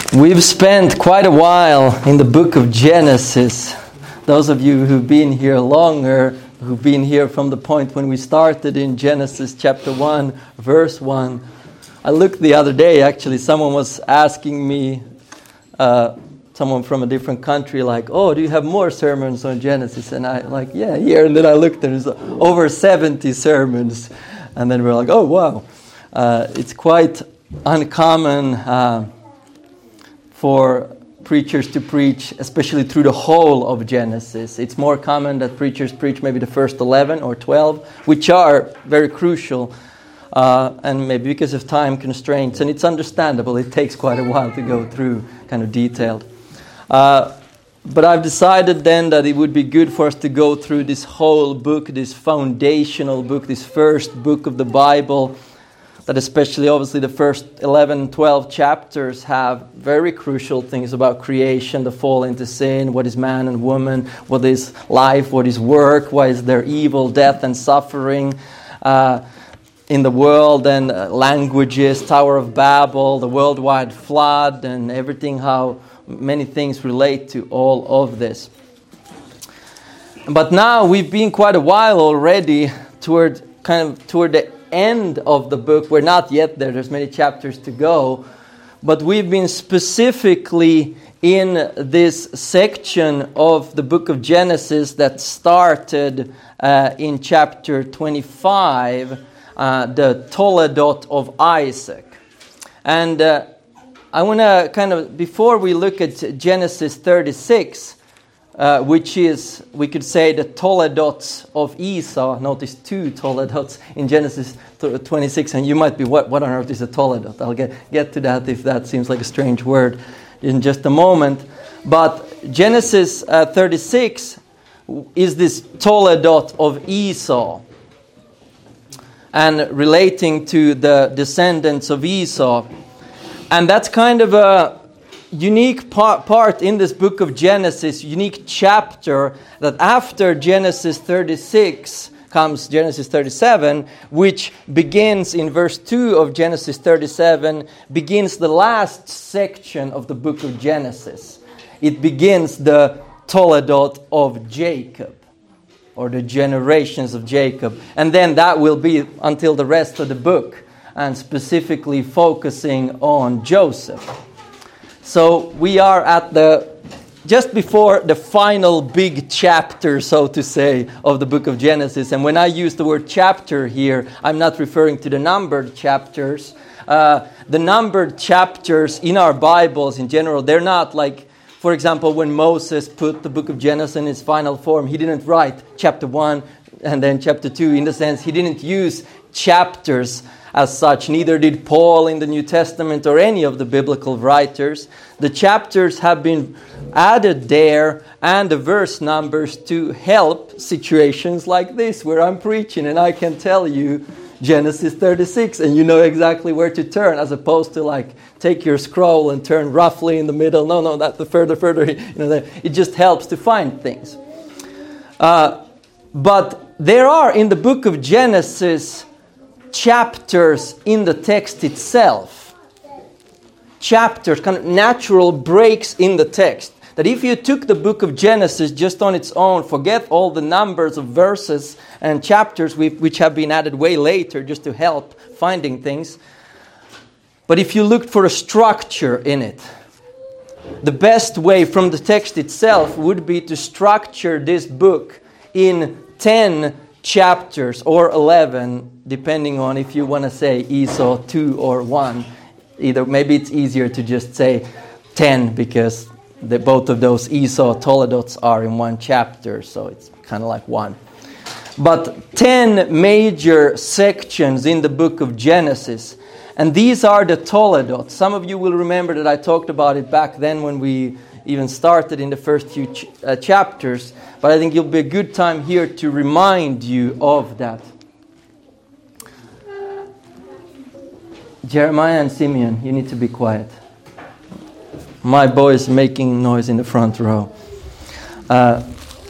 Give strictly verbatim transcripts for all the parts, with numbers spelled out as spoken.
We've spent quite a while in the book of Genesis. Those of you who've been here longer, who've been here from the point when we started in Genesis chapter one, verse one. I looked the other day, actually, someone was asking me, uh, someone from a different country, like, oh, do you have more sermons on Genesis? And I like, yeah, here. And then I looked, there's over seventy sermons. And then we're like, oh, wow. Uh, it's quite uncommon uh, for preachers to preach, especially through the whole of Genesis. It's more common that preachers preach maybe the first eleven or twelve, which are very crucial, uh, and maybe because of time constraints. And it's understandable, it takes quite a while to go through kind of detailed. Uh, but I've decided then that it would be good for us to go through this whole book, this foundational book, this first book of the Bible, that especially obviously the first eleven, twelve chapters have very crucial things about creation, the fall into sin, what is man and woman, what is life, what is work, why is there evil, death and suffering uh, in the world, and uh, languages, Tower of Babel, the worldwide flood, and everything, how many things relate to all of this. But now we've been quite a while already toward kind of toward the end of the book. We're not yet there, there's many chapters to go, but we've been specifically in this section of the book of Genesis that started uh, in chapter twenty-five, uh, the Toledot of Isaac. And uh, I want to kind of, before we look at Genesis thirty-six, Uh, which is, we could say, the Toledots of Esau. Notice two Toledots in Genesis twenty-six, and you might be, what, what on earth is a Toledot? I'll get, get to that if that seems like a strange word in just a moment. But Genesis uh, thirty-six is this Toledot of Esau, and relating to the descendants of Esau. And that's kind of a unique part, part in this book of Genesis, unique chapter, that after Genesis thirty-six comes Genesis thirty-seven, which begins in verse two of Genesis thirty-seven, begins the last section of the book of Genesis. It begins the Toledot of Jacob, or the generations of Jacob. And then that will be until the rest of the book, and specifically focusing on Joseph. So we are at the, just before the final big chapter, so to say, of the book of Genesis. And when I use the word chapter here, I'm not referring to the numbered chapters. Uh, the numbered chapters in our Bibles in general, they're not like, for example, when Moses put the book of Genesis in its final form, he didn't write chapter one and then chapter two. In the sense, he didn't use chapters as such. Neither did Paul in the New Testament or any of the biblical writers. The chapters have been added there, and the verse numbers, to help situations like this where I'm preaching and I can tell you Genesis thirty-six and you know exactly where to turn, as opposed to like take your scroll and turn roughly in the middle. No, no, that the further, further, you know, it just helps to find things. Uh, but there are in the book of Genesis chapters in the text itself. Chapters, kind of natural breaks in the text. That if you took the book of Genesis just on its own, forget all the numbers of verses and chapters which have been added way later just to help finding things. But if you looked for a structure in it, the best way from the text itself would be to structure this book in ten chapters, or eleven, depending on if you want to say Esau two or one. Either maybe it's easier to just say ten, because the, both of those Esau Toledots are in one chapter, so it's kind of like one. But ten major sections in the book of Genesis, and these are the Toledots. Some of you will remember that I talked about it back then when we even started in the first few ch- uh, chapters, but I think it'll be a good time here to remind you of that. Jeremiah and Simeon, you need to be quiet. My boy is making noise in the front row. Uh,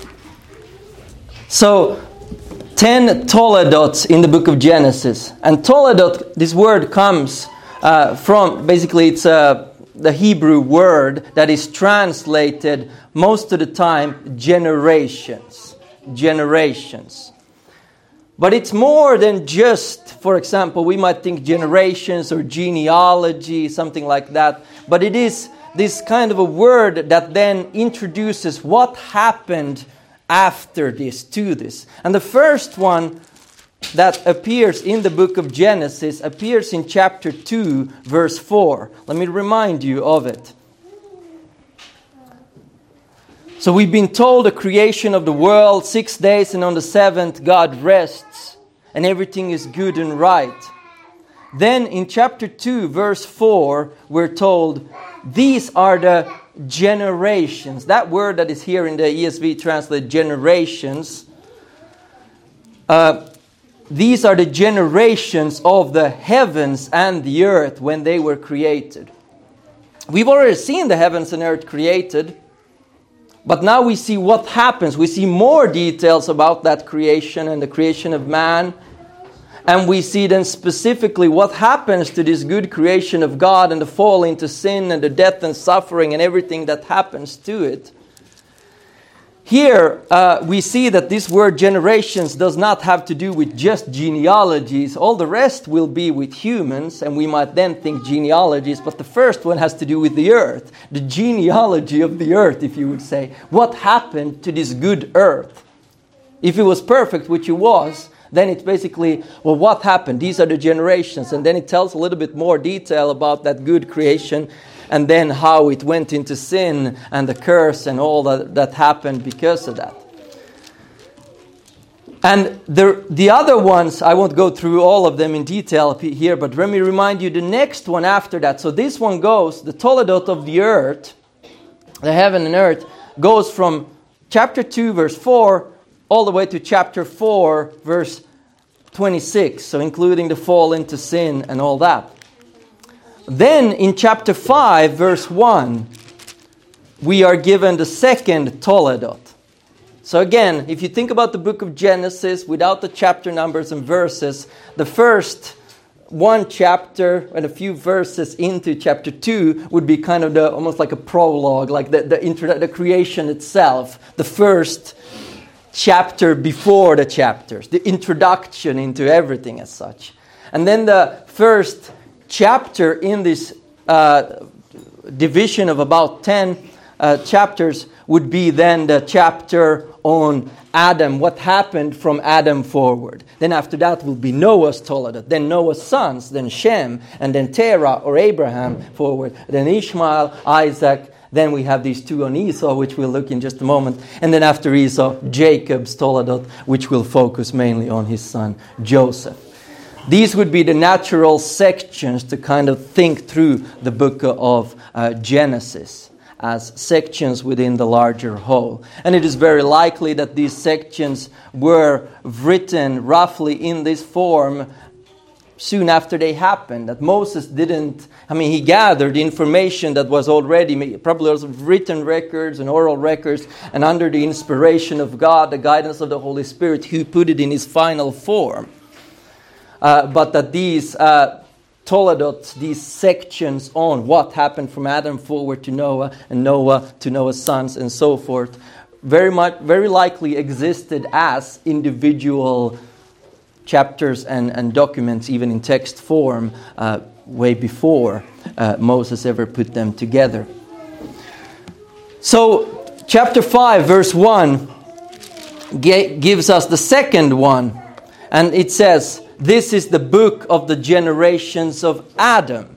so, ten Toledots in the book of Genesis. And Toledot, this word comes uh, from, basically it's a the Hebrew word that is translated most of the time generations. Generations. But it's more than just, for example, we might think generations or genealogy, something like that. But it is this kind of a word that then introduces what happened after this, to this. And the first one that appears in the book of Genesis appears in chapter two, verse four. Let me remind you of it. So we've been told the creation of the world, six days, and on the seventh God rests, and everything is good and right. Then in chapter two, verse four, we're told, these are the generations. That word that is here in the E S V translated generations, uh, these are the generations of the heavens and the earth when they were created. We've already seen the heavens and earth created, but now we see what happens. We see more details about that creation and the creation of man. And we see then specifically what happens to this good creation of God and the fall into sin and the death and suffering and everything that happens to it. Here uh, we see that this word generations does not have to do with just genealogies. All the rest will be with humans, and we might then think genealogies, but the first one has to do with the earth. The genealogy of the earth, if you would say. What happened to this good earth? If it was perfect, which it was, then it's basically, well, what happened? These are the generations. And then it tells a little bit more detail about that good creation, and then how it went into sin and the curse and all that, that happened because of that. And the, the other ones, I won't go through all of them in detail here, but let me remind you the next one after that. So this one goes, the Toledot of the earth, the heaven and earth, goes from chapter two, verse four, all the way to chapter four, verse twenty-six. So including the fall into sin and all that. Then in chapter five, verse one, we are given the second Toledot. So again, if you think about the book of Genesis without the chapter numbers and verses, the first one chapter and a few verses into chapter two would be kind of the almost like a prologue, like the the, intro, the creation itself, the first chapter before the chapters, the introduction into everything as such. And then the first chapter in this uh, division of about ten uh, chapters would be then the chapter on Adam, what happened from Adam forward. Then after that will be Noah's Toledot, then Noah's sons, then Shem, and then Terah or Abraham forward, then Ishmael, Isaac. Then we have these two on Esau, which we'll look in just a moment. And then after Esau, Jacob's Toledot, which will focus mainly on his son Joseph. These would be the natural sections to kind of think through the book of uh, Genesis as sections within the larger whole. And it is very likely that these sections were written roughly in this form soon after they happened, that Moses didn't, I mean, he gathered information that was already, probably also written records and oral records, and under the inspiration of God, the guidance of the Holy Spirit, he put it in his final form. Uh, but that these uh, Toledots, these sections on what happened from Adam forward to Noah, and Noah to Noah's sons, and so forth, very much, very likely existed as individual chapters and, and documents, even in text form, uh, way before uh, Moses ever put them together. So, chapter five, verse one, g- gives us the second one. And it says, this is the book of the generations of Adam.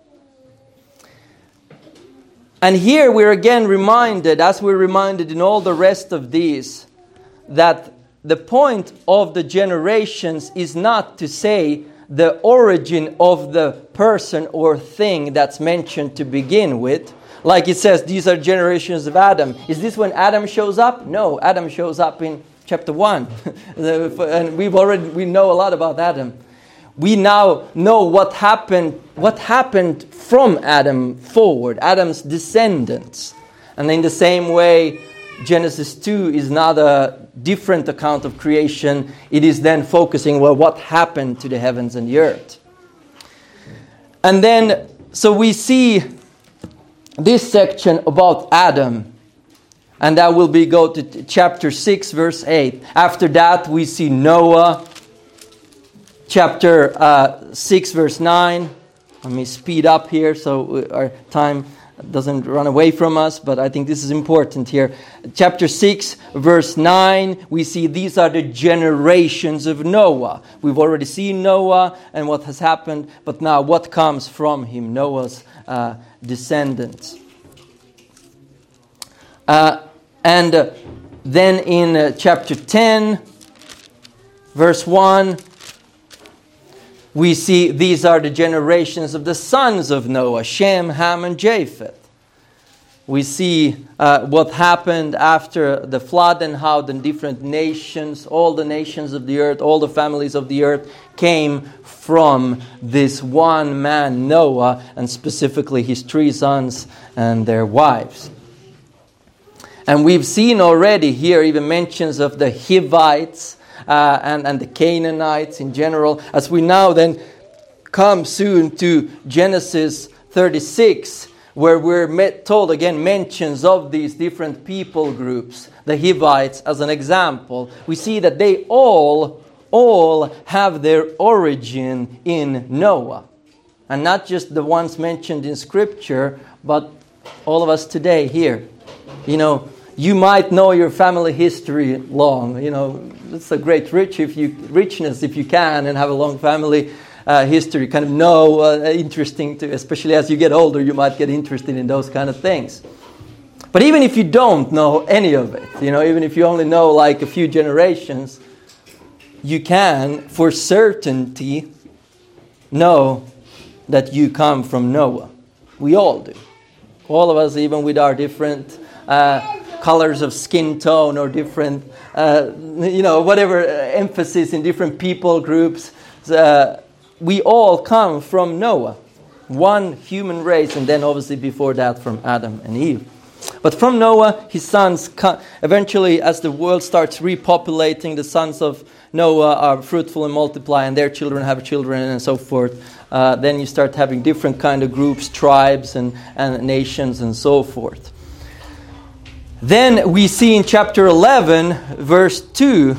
And here we're again reminded, as we're reminded in all the rest of these, that the point of the generations is not to say the origin of the person or thing that's mentioned to begin with. Like it says, these are generations of Adam. Is this when Adam shows up? No, Adam shows up in chapter one. And we've already, we know a lot about Adam. We now know what happened, what happened from Adam forward, Adam's descendants. And in the same way, Genesis two is not a different account of creation. It is then focusing, well, what happened to the heavens and the earth. And then, so we see this section about Adam. And that will be go to t- chapter six, verse eight. After that, we see Noah. Chapter uh, six, verse nine. Let me speed up here so our time doesn't run away from us, but I think this is important here. Chapter six, verse nine, we see these are the generations of Noah. We've already seen Noah and what has happened, but now what comes from him, Noah's uh, descendants. Uh, and uh, then in uh, chapter ten, verse one, we see these are the generations of the sons of Noah, Shem, Ham, and Japheth. We see uh, what happened after the flood and how the different nations, all the nations of the earth, all the families of the earth came from this one man, Noah, and specifically his three sons and their wives. And we've seen already here even mentions of the Hivites, Uh, and, and the Canaanites in general, as we now then come soon to Genesis thirty-six, where we're met, told again mentions of these different people groups, the Hivites as an example. We see that they all, all have their origin in Noah. And not just the ones mentioned in Scripture, but all of us today here. You know, you might know your family history long. You know, it's a great rich if you richness if you can and have a long family uh, history. Kind of know uh, interesting to, especially as you get older, you might get interested in those kind of things. But even if you don't know any of it, you know, even if you only know like a few generations, you can for certainty know that you come from Noah. We all do. All of us, even with our different Uh, colors of skin tone or different, uh, you know, whatever uh, emphasis in different people groups, uh, we all come from Noah. One human race, and then obviously before that from Adam and Eve. But from Noah, his sons, come, eventually as the world starts repopulating, the sons of Noah are fruitful and multiply, and their children have children and so forth. Uh, then you start having different kind of groups, tribes and, and nations and so forth. Then we see in chapter eleven, verse two,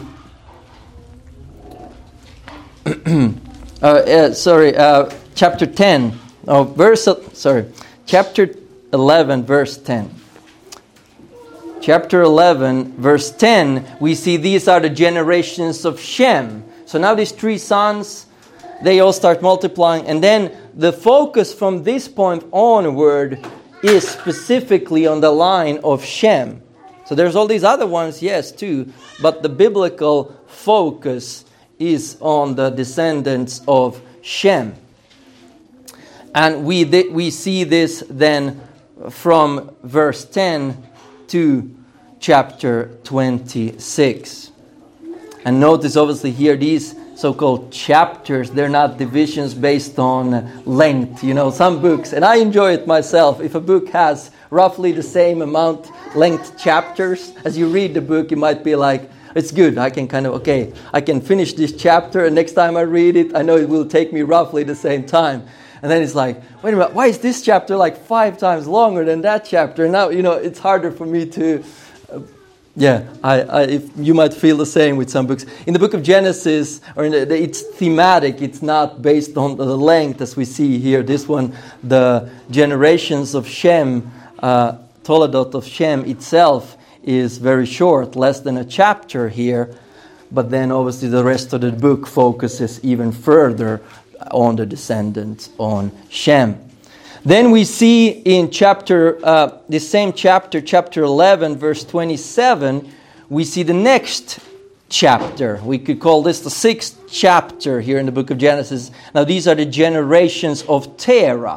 uh, uh, sorry, uh, chapter ten, oh, verse, uh, sorry, chapter eleven, verse ten. Chapter eleven, verse ten, we see these are the generations of Shem. So now these three sons, they all start multiplying, and then the focus from this point onward is specifically on the line of Shem. So there's all these other ones, yes, too, but the biblical focus is on the descendants of Shem. And we th- we see this then from verse ten to chapter twenty-six. And notice obviously here these so-called chapters, they're not divisions based on length. You know, some books, and I enjoy it myself, if a book has roughly the same amount length chapters, as you read the book, you might be like, it's good, I can kind of, okay, I can finish this chapter, and next time I read it, I know it will take me roughly the same time. And then it's like, wait a minute, why is this chapter like five times longer than that chapter? And now, you know, it's harder for me to... Uh, Yeah, I, I, if you might feel the same with some books. In the book of Genesis, or in the, the, it's thematic. It's not based on the length as we see here. This one, the generations of Shem, uh, Toledot of Shem itself is very short, less than a chapter here. But then obviously the rest of the book focuses even further on the descendants on Shem. Then we see in chapter, uh, the same chapter, chapter eleven, verse twenty-seven, we see the next chapter. We could call this the sixth chapter here in the book of Genesis. Now these are the generations of Terah.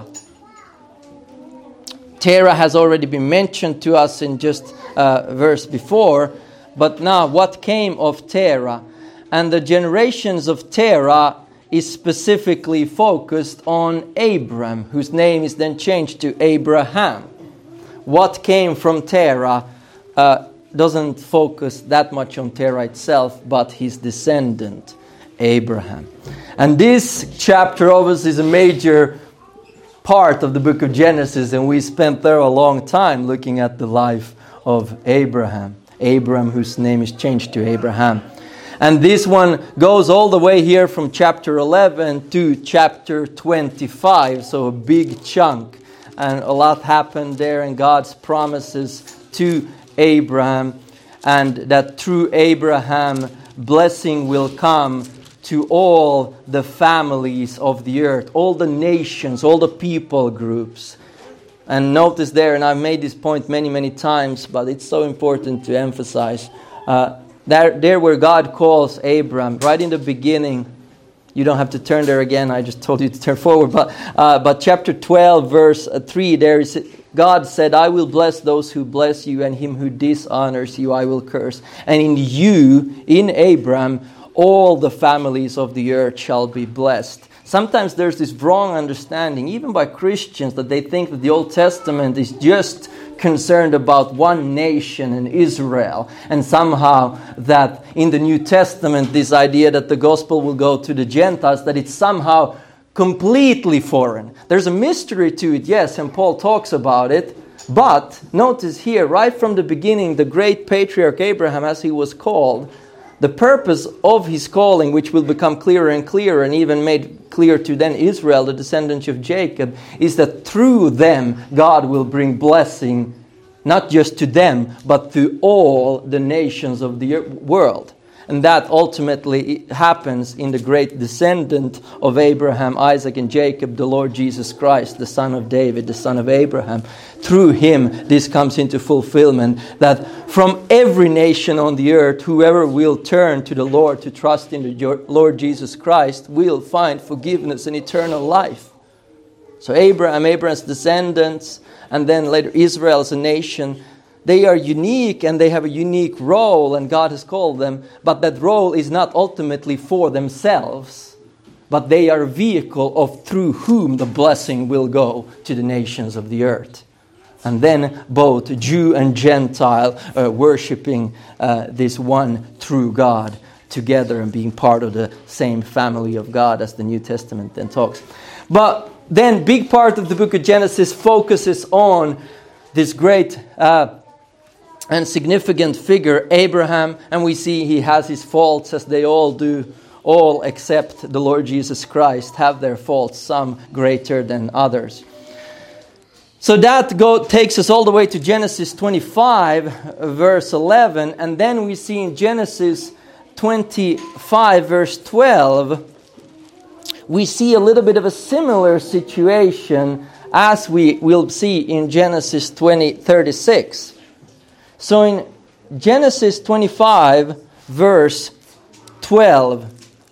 Terah has already been mentioned to us in just a verse before, but now what came of Terah? And the generations of Terah is specifically focused on Abram, whose name is then changed to Abraham. What came from Terah uh, doesn't focus that much on Terah itself, but his descendant, Abraham. And this chapter obviously is a major part of the book of Genesis, and we spent there a long time looking at the life of Abraham. Abram, whose name is changed to Abraham. And this one goes all the way here from chapter eleven to chapter twenty-five, so a big chunk. And a lot happened there, and God's promises to Abraham, and that through Abraham, blessing will come to all the families of the earth, all the nations, all the people groups. And notice there, and I've made this point many, many times, but it's so important to emphasize, uh, there, there where God calls Abram, right in the beginning, you don't have to turn there again, I just told you to turn forward, but uh, but chapter twelve, verse three, there is God said, I will bless those who bless you, and him who dishonors you I will curse. And in you, in Abram, all the families of the earth shall be blessed. Sometimes there's this wrong understanding, even by Christians, that they think that the Old Testament is just concerned about one nation in Israel, and somehow that in the New Testament, this idea that the gospel will go to the Gentiles, that it's somehow completely foreign. There's a mystery to it, yes, and Paul talks about it, but notice here, right from the beginning, the great patriarch Abraham, as he was called, the purpose of his calling, which will become clearer and clearer, and even made clear to then Israel, the descendants of Jacob, is that through them God will bring blessing, not just to them, but to all the nations of the world. And that ultimately happens in the great descendant of Abraham, Isaac, and Jacob, the Lord Jesus Christ, the son of David, the son of Abraham. Through him, this comes into fulfillment, that from every nation on the earth, whoever will turn to the Lord to trust in the Lord Jesus Christ will find forgiveness and eternal life. So Abraham, Abraham's descendants, and then later Israel as a nation, they are unique and they have a unique role, and God has called them, but that role is not ultimately for themselves, but they are a vehicle of through whom the blessing will go to the nations of the earth. And then both Jew and Gentile uh, worshipping uh, this one true God together and being part of the same family of God, as the New Testament then talks. But then big part of the book of Genesis focuses on this great uh, and significant figure, Abraham, and we see he has his faults, as they all do. All except the Lord Jesus Christ have their faults, some greater than others. So that go, takes us all the way to Genesis twenty-five, verse eleven, and then we see in Genesis twenty-five, verse twelve, we see a little bit of a similar situation as we will see in Genesis twenty thirty-six. So in Genesis twenty-five, verse twelve,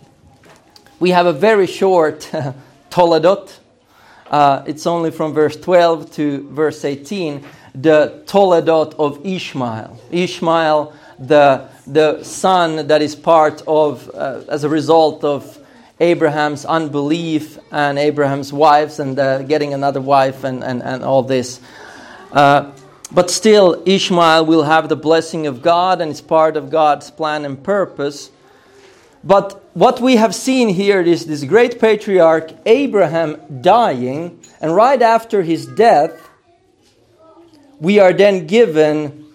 we have a very short Toledot. Uh, it's only from verse twelve to verse eighteen, the Toledot of Ishmael. Ishmael, the, the son that is part of, uh, as a result of Abraham's unbelief and Abraham's wives and uh, getting another wife and, and, and all this. Uh, But still, Ishmael will have the blessing of God, and it's part of God's plan and purpose. But what we have seen here is this great patriarch Abraham dying, and right after his death, we are then given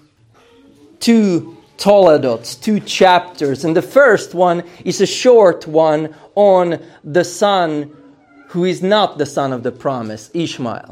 two Toledots, two chapters. And the first one is a short one on the son who is not the son of the promise, Ishmael.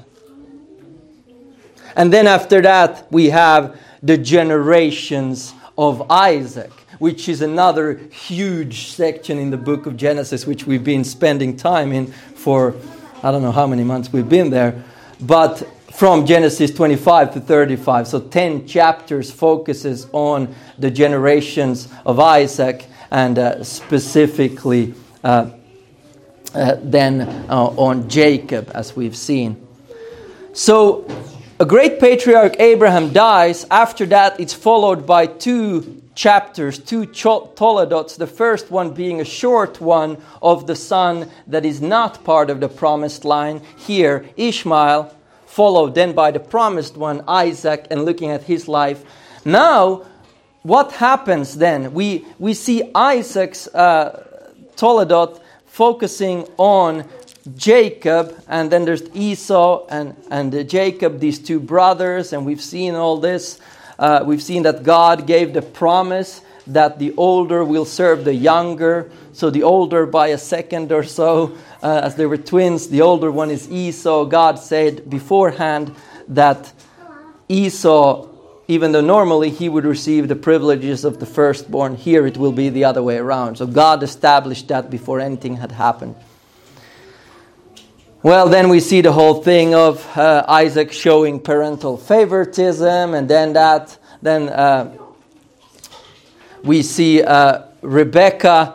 And then after that, we have the generations of Isaac, which is another huge section in the book of Genesis, which we've been spending time in for, I don't know how many months we've been there, but from Genesis twenty-five to thirty-five. So ten chapters focuses on the generations of Isaac, and uh, specifically uh, uh, then uh, on Jacob, as we've seen. So a great patriarch Abraham dies. After that, it's followed by two chapters, two Toledots. The first one being a short one of the son that is not part of the promised line. Here, Ishmael, followed then by the promised one, Isaac, and looking at his life. Now, what happens then? We, we see Isaac's uh, Toledot focusing on Jacob, and then there's Esau and, and uh, Jacob, these two brothers, and we've seen all this. Uh, we've seen that God gave the promise that the older will serve the younger. So the older by a second or so, uh, as they were twins, the older one is Esau. God said beforehand that Esau, even though normally he would receive the privileges of the firstborn, here it will be the other way around. So God established that before anything had happened. Well, then we see the whole thing of uh, Isaac showing parental favoritism, and then that, then uh, we see uh, Rebekah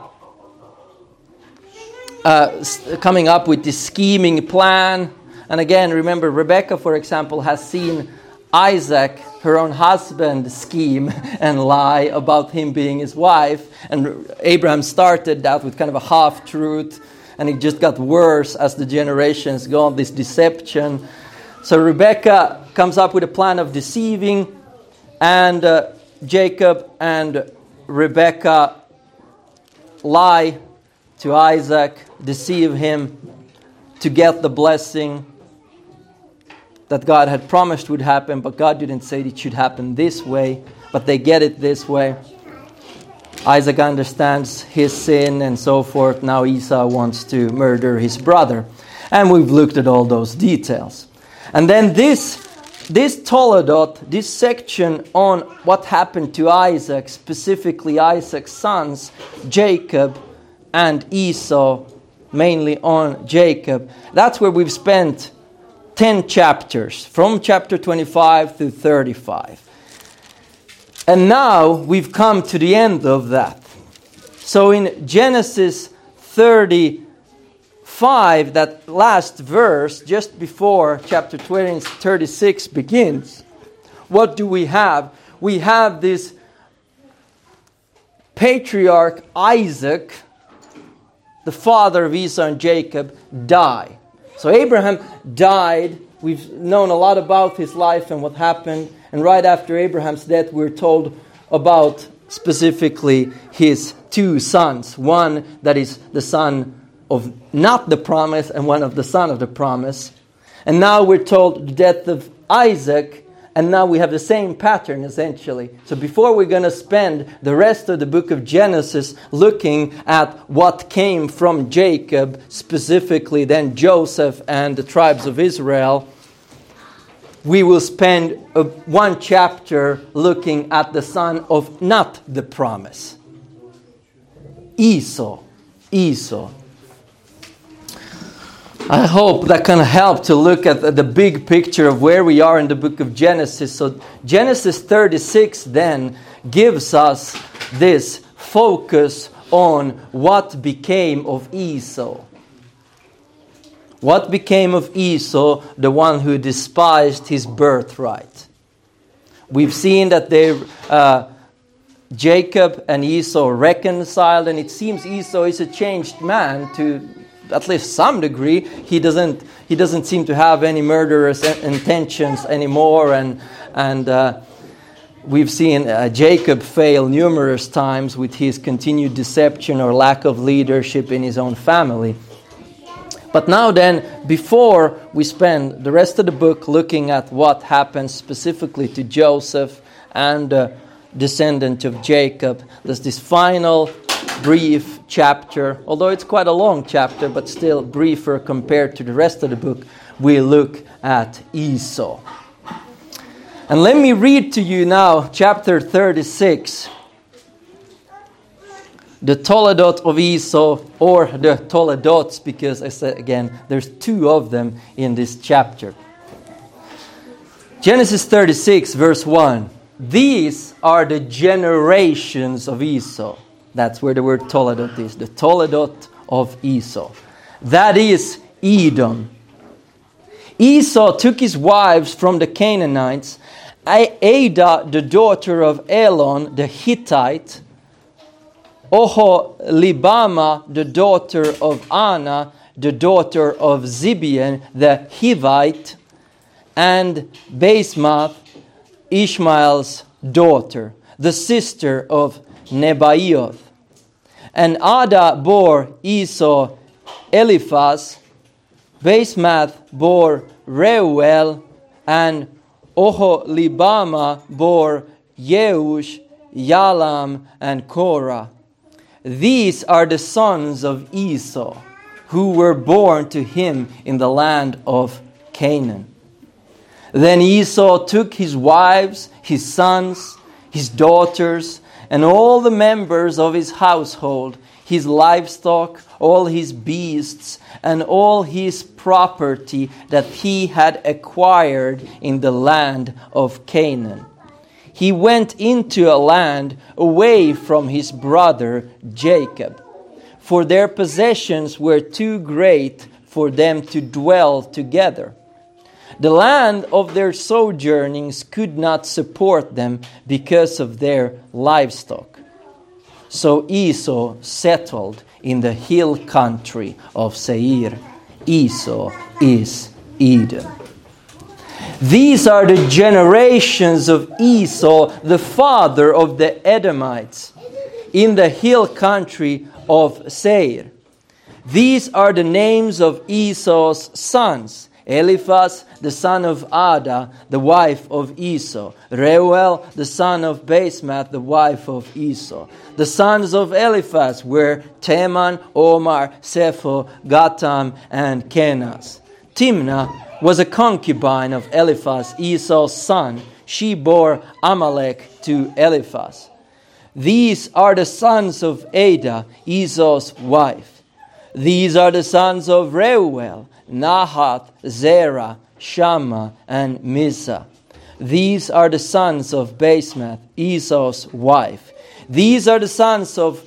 uh, coming up with this scheming plan. And again, remember, Rebekah, for example, has seen Isaac, her own husband, scheme and lie about him being his wife. And Abraham started that with kind of a half-truth, and it just got worse as the generations go on, this deception. So Rebekah comes up with a plan of deceiving, and uh, Jacob and Rebekah lie to Isaac, deceive him to get the blessing that God had promised would happen, but God didn't say it should happen this way, but they get it this way. Isaac understands his sin and so forth. Now Esau wants to murder his brother. And we've looked at all those details. And then this, this Toledot, this section on what happened to Isaac, specifically Isaac's sons, Jacob and Esau, mainly on Jacob, that's where we've spent ten chapters, from chapter twenty-five to thirty-five. And now we've come to the end of that. So in Genesis thirty-five, that last verse, just before chapter thirty-six begins, what do we have? We have this patriarch Isaac, the father of Esau and Jacob, die. So Abraham died. We've known a lot about his life and what happened. And right after Abraham's death, we're told about specifically his two sons. One that is the son of not the promise, and one of the son of the promise. And now we're told the death of Isaac. And now we have the same pattern, essentially. So before we're going to spend the rest of the book of Genesis looking at what came from Jacob, specifically then Joseph and the tribes of Israel, we will spend a, one chapter looking at the son of not the promise. Esau. Esau. I hope that can help to look at the big picture of where we are in the book of Genesis. So Genesis thirty-six then gives us this focus on what became of Esau. What became of Esau, the one who despised his birthright? We've seen that they, uh, Jacob and Esau reconciled, and it seems Esau is a changed man to at least some degree. He doesn't he doesn't seem to have any murderous intentions anymore, and and uh, we've seen uh, Jacob fail numerous times with his continued deception or lack of leadership in his own family. But now then, before we spend the rest of the book looking at what happened specifically to Joseph and uh, descendant of Jacob, there's this final brief chapter, although it's quite a long chapter, but still briefer compared to the rest of the book. We look at Esau. And let me read to you now chapter thirty-six, the Toledot of Esau, or the Toledots, because I said again, there's two of them in this chapter. Genesis thirty-six, verse one. These are the generations of Esau. That's where the word Toledot is. The Toledot of Esau. That is Edom. Esau took his wives from the Canaanites. Ada, the daughter of Elon, the Hittite. Oholibama, the daughter of Anna, the daughter of Zibeon, the Hivite. And Basemath, Ishmael's daughter, the sister of Nebaioth. And Ada bore Esau Eliphaz, Basemath bore Reuel, and Oholibama bore Yeush, Yalam, and Korah. These are the sons of Esau, who were born to him in the land of Canaan. Then Esau took his wives, his sons, his daughters, and all the members of his household, his livestock, all his beasts, and all his property that he had acquired in the land of Canaan. He went into a land away from his brother Jacob, for their possessions were too great for them to dwell together. The land of their sojournings could not support them because of their livestock. So Esau settled in the hill country of Seir. Esau is Edom. These are the generations of Esau, the father of the Edomites, in the hill country of Seir. These are the names of Esau's sons: Eliphaz, the son of Ada, the wife of Esau; Reuel, the son of Basemath, the wife of Esau. The sons of Eliphaz were Teman, Omar, Sepho, Gatam, and Kenaz. Timnah was a concubine of Eliphaz, Esau's son. She bore Amalek to Eliphaz. These are the sons of Ada, Esau's wife. These are the sons of Reuel: Nahath, Zerah, Shammah, and Mizah. These are the sons of Basemath, Esau's wife. These are the sons of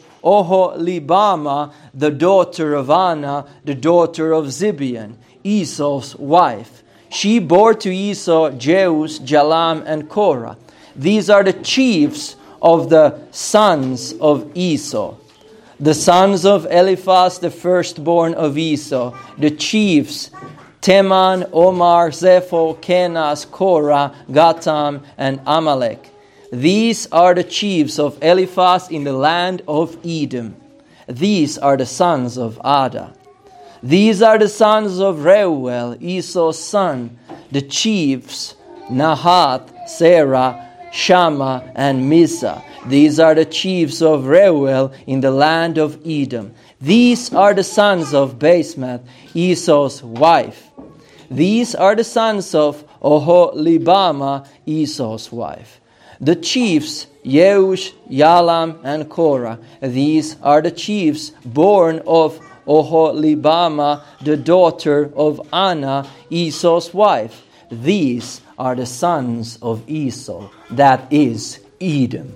Oholibama, the daughter of Anna, the daughter of Zibeon, Esau's wife. She bore to Esau Jeus, Jalam, and Korah. These are the chiefs of the sons of Esau. The sons of Eliphaz, the firstborn of Esau, the chiefs: Teman, Omar, Zepho, Kenaz, Korah, Gatam, and Amalek. These are the chiefs of Eliphaz in the land of Edom. These are the sons of Ada. These are the sons of Reuel, Esau's son, the chiefs: Nahath, Zerah, Shammah, and Mizah. These are the chiefs of Reuel in the land of Edom. These are the sons of Basemath, Esau's wife. These are the sons of Oholibama, Esau's wife. The chiefs: Yeush, Yalam, and Korah. These are the chiefs born of Oholibama, the daughter of Anna, Esau's wife. These are the sons of Esau, that is Edom.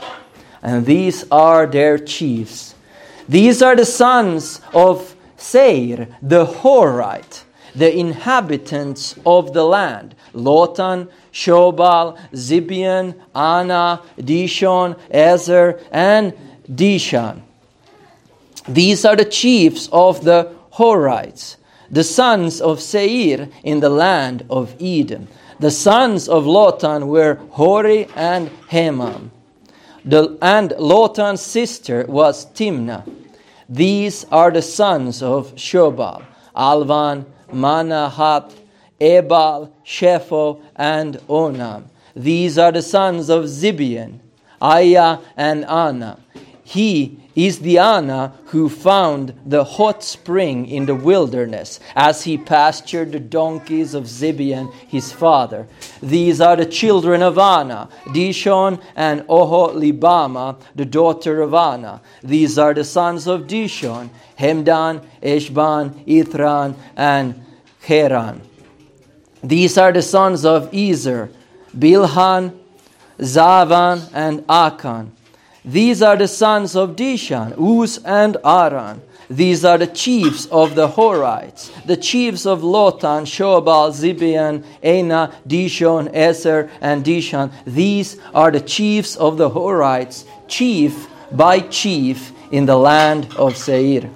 And these are their chiefs. These are the sons of Seir, the Horite, the inhabitants of the land: Lotan, Shobal, Zibeon, Anna, Dishon, Ezer, and Dishan. These are the chiefs of the Horites, the sons of Seir in the land of Edom. The sons of Lotan were Hori and Hemam. The, and Lotan's sister was Timnah. These are the sons of Shobal: Alvan, Manahath, Ebal, Shepho, and Onam. These are the sons of Zibeon: Aya and Anna. He is the Anna who found the hot spring in the wilderness, as he pastured the donkeys of Zibeon his father. These are the children of Anna: Dishon and Oholibama, the daughter of Anna. These are the sons of Dishon: Hemdan, Eshban, Ithran, and Heran. These are the sons of Ezer: Bilhan, Zavan, and Akan. These are the sons of Dishan: Uz and Aran. These are the chiefs of the Horites, the chiefs of Lotan, Shobal, Zibeon, Ena, Dishon, Ezer, and Dishan. These are the chiefs of the Horites, chief by chief in the land of Seir.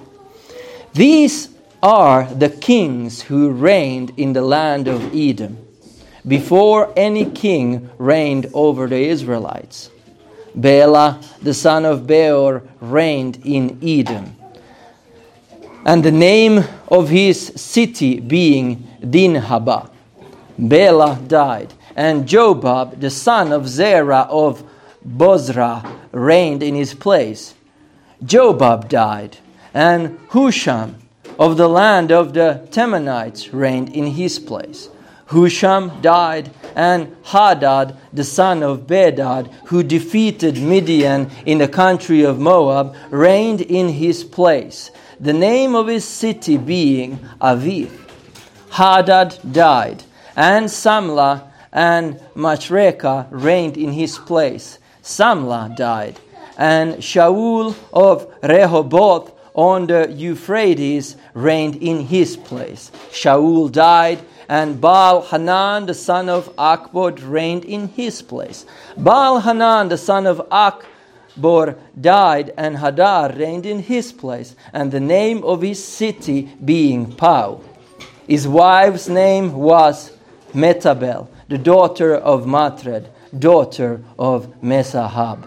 These are the kings who reigned in the land of Edom, before any king reigned over the Israelites. Bela, the son of Beor, reigned in Edom. and the name of his city being Dinhabah. Bela died, and Jobab, the son of Zerah of Bozrah, reigned in his place. Jobab died, and Husham of the land of the Temanites reigned in his place. Husham died, and Hadad, the son of Bedad, who defeated Midian in the country of Moab, reigned in his place, the name of his city being Aviv. Hadad died, and Samlah and Masrekah reigned in his place. Samlah died, and Shaul of Rehoboth on the Euphrates reigned in his place. Shaul died, and Baal-Hanan, the son of Akbor, reigned in his place. Baal-Hanan, the son of Akbor, died, and Hadar reigned in his place, and the name of his city being Pau. His wife's name was Metabel, the daughter of Matred, daughter of Mesahab.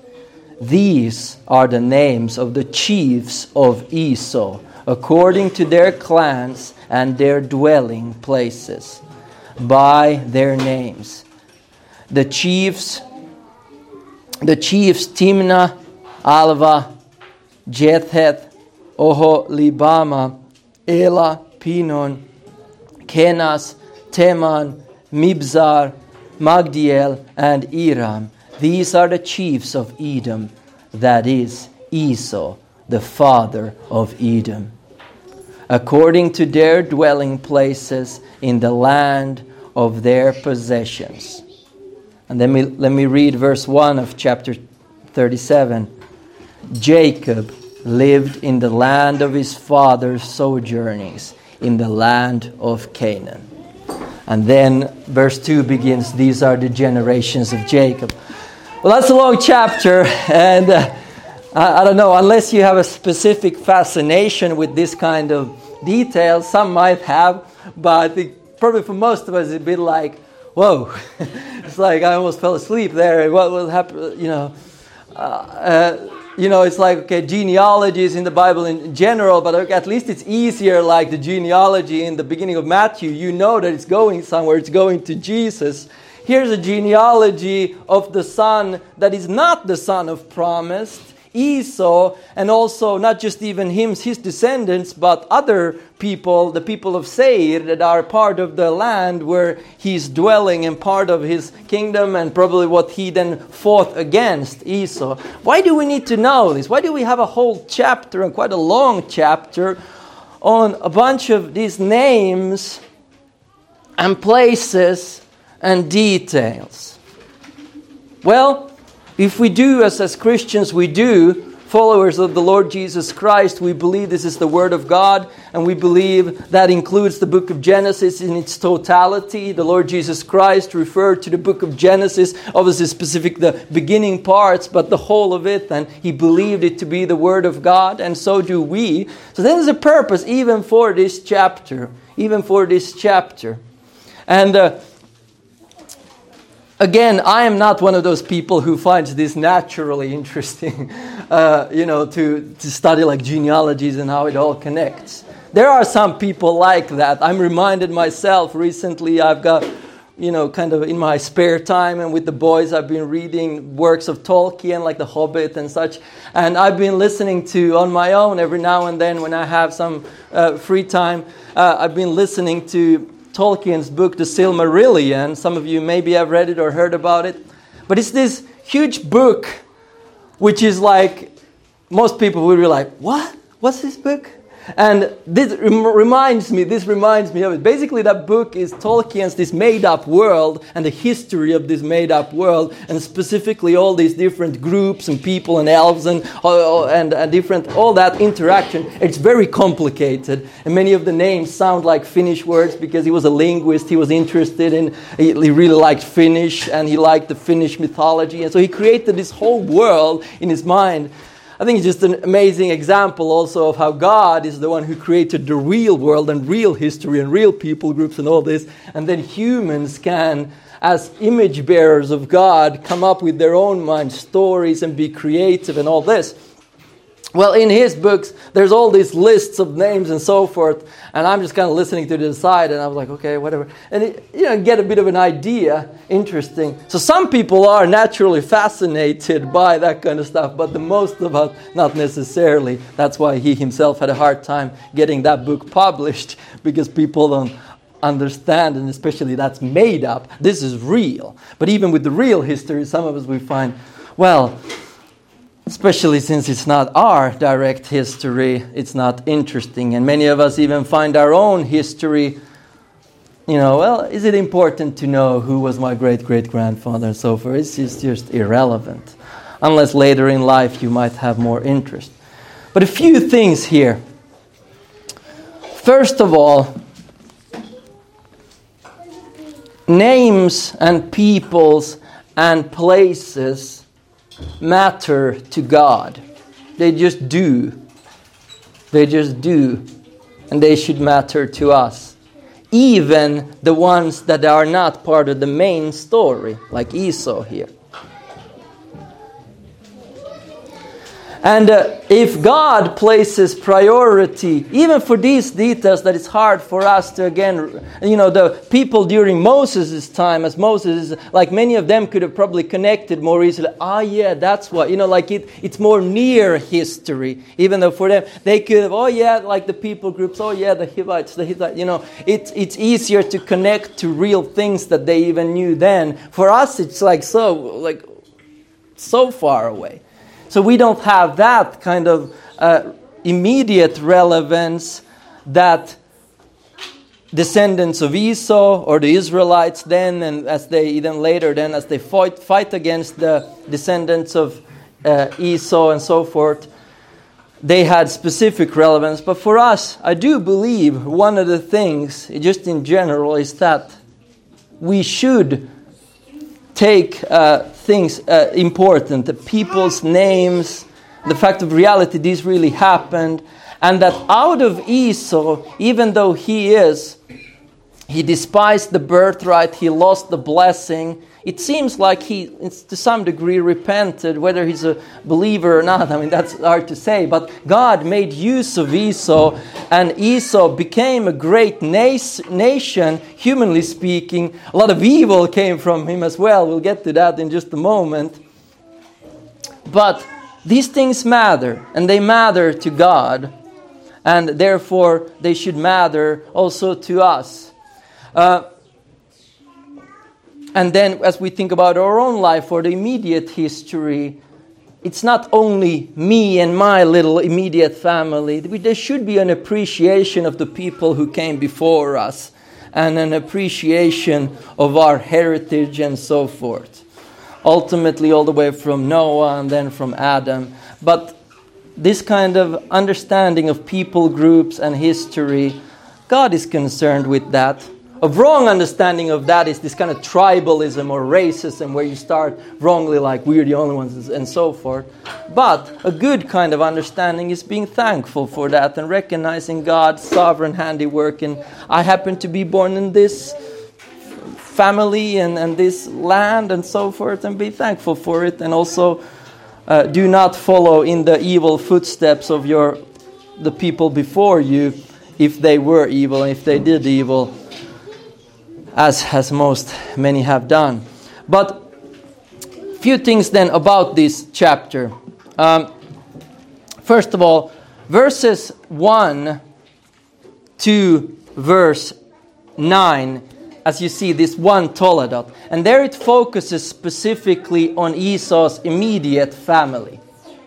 These are the names of the chiefs of Esau, according to their clans and their dwelling places, by their names. The chiefs, the chiefs Timnah, Alva, Jetheth, Oholibama, Ela, Pinon, Kenas, Teman, Mibzar, Magdiel, and Iram. These are the chiefs of Edom, that is, Esau, the father of Edom, according to their dwelling places in the land of their possessions. And then me, let me read verse one of chapter thirty-seven. Jacob lived in the land of his father's sojournings, in the land of Canaan. And then verse two begins, these are the generations of Jacob. Well, that's a long chapter, and uh, I, I don't know, unless you have a specific fascination with this kind of detail, some might have, but I think probably for most of us it'd be like, whoa, it's like I almost fell asleep there. What will happen, you know? Uh, uh, you know, it's like, okay, genealogies in the Bible in general, but at least it's easier, like the genealogy in the beginning of Matthew. You know that it's going somewhere, it's going to Jesus. Here's a genealogy of the son that is not the son of promise, Esau, and also not just even him, his descendants, but other people, the people of Seir, that are part of the land where he's dwelling and part of his kingdom, and probably what he then fought against, Esau. Why do we need to know this? Why do we have a whole chapter, and quite a long chapter, on a bunch of these names and places and details? Well, if we do, as, as Christians we do, followers of the Lord Jesus Christ, we believe this is the Word of God, and we believe that includes the book of Genesis in its totality. The Lord Jesus Christ referred to the book of Genesis, obviously specific the beginning parts, but the whole of it, and he believed it to be the Word of God, and so do we. So there's a purpose even for this chapter, even for this chapter. And uh, Again, I am not one of those people who finds this naturally interesting, uh, you know, to, to study like genealogies and how it all connects. There are some people like that. I'm reminded myself recently, I've got, you know, kind of in my spare time and with the boys, I've been reading works of Tolkien, like The Hobbit and such. And I've been listening to, on my own, every now and then when I have some uh, free time, uh, I've been listening to Tolkien's book, The Silmarillion. Some of you maybe have read it or heard about it. But it's this huge book, which is like, most people will be like, what? What's this book? And this rem- reminds me, this reminds me of it. Basically, that book is Tolkien's this made-up world and the history of this made-up world, and specifically all these different groups and people and elves and uh, and, and different, all that interaction. It's very complicated, and many of the names sound like Finnish words because he was a linguist. He was interested in, he, he really liked Finnish, and he liked the Finnish mythology, and so he created this whole world in his mind. I think it's just an amazing example also of how God is the one who created the real world and real history and real people groups and all this. And then humans can, as image bearers of God, come up with their own mind stories and be creative and all this. Well, in his books, there's all these lists of names and so forth, and I'm just kind of listening to the side, and I was like, okay, whatever. And, it, you know, get a bit of an idea. Interesting. So some people are naturally fascinated by that kind of stuff, but the most of us, not necessarily. That's why he himself had a hard time getting that book published, because people don't understand, and especially that's made up. This is real. But even with the real history, some of us we find, well, especially since it's not our direct history, it's not interesting. And many of us even find our own history, you know, well, is it important to know who was my great-great-grandfather and so forth? It's just, just irrelevant. Unless later in life you might have more interest. But a few things here. First of all, names and peoples and places matter to God. They just do. They just do. And they should matter to us. Even the ones that are not part of the main story, like Esau here. And uh, if God places priority, even for these details that it's hard for us to, again, you know, the people during Moses' time, as Moses, like many of them could have probably connected more easily. Ah, yeah, that's what, you know, like it, it's more near history. Even though for them, they could have, oh yeah, like the people groups, oh yeah, the Hivites, the Hittites, you know, it's, it's easier to connect to real things that they even knew then. For us, it's like so, like, so far away. So we don't have that kind of uh, immediate relevance that descendants of Esau or the Israelites then, and as they even later then, as they fight, fight against the descendants of uh, Esau and so forth, they had specific relevance. But for us, I do believe one of the things, just in general, is that we should take uh, things uh, important, the people's names, the fact of reality, these really happened, and that out of Esau, even though he is, he despised the birthright, he lost the blessing, it seems like he, to some degree, repented, whether he's a believer or not. I mean, that's hard to say. But God made use of Esau, and Esau became a great nas- nation, humanly speaking. A lot of evil came from him as well. We'll get to that in just a moment. But these things matter, and they matter to God, and therefore they should matter also to us. Uh, And then as we think about our own life or the immediate history, it's not only me and my little immediate family. There should be an appreciation of the people who came before us and an appreciation of our heritage and so forth. Ultimately all the way from Noah and then from Adam. But this kind of understanding of people groups and history, God is concerned with that. A wrong understanding of that is this kind of tribalism or racism where you start wrongly like we're the only ones and so forth. But a good kind of understanding is being thankful for that and recognizing God's sovereign handiwork. And I happen to be born in this family and, and this land and so forth, and be thankful for it. And also uh, do not follow in the evil footsteps of your the people before you if they were evil, if they did evil. As, as most, many have done. But a few things then about this chapter. Um, first of all, verses one to verse nine, as you see, this one Toledot. And there it focuses specifically on Esau's immediate family.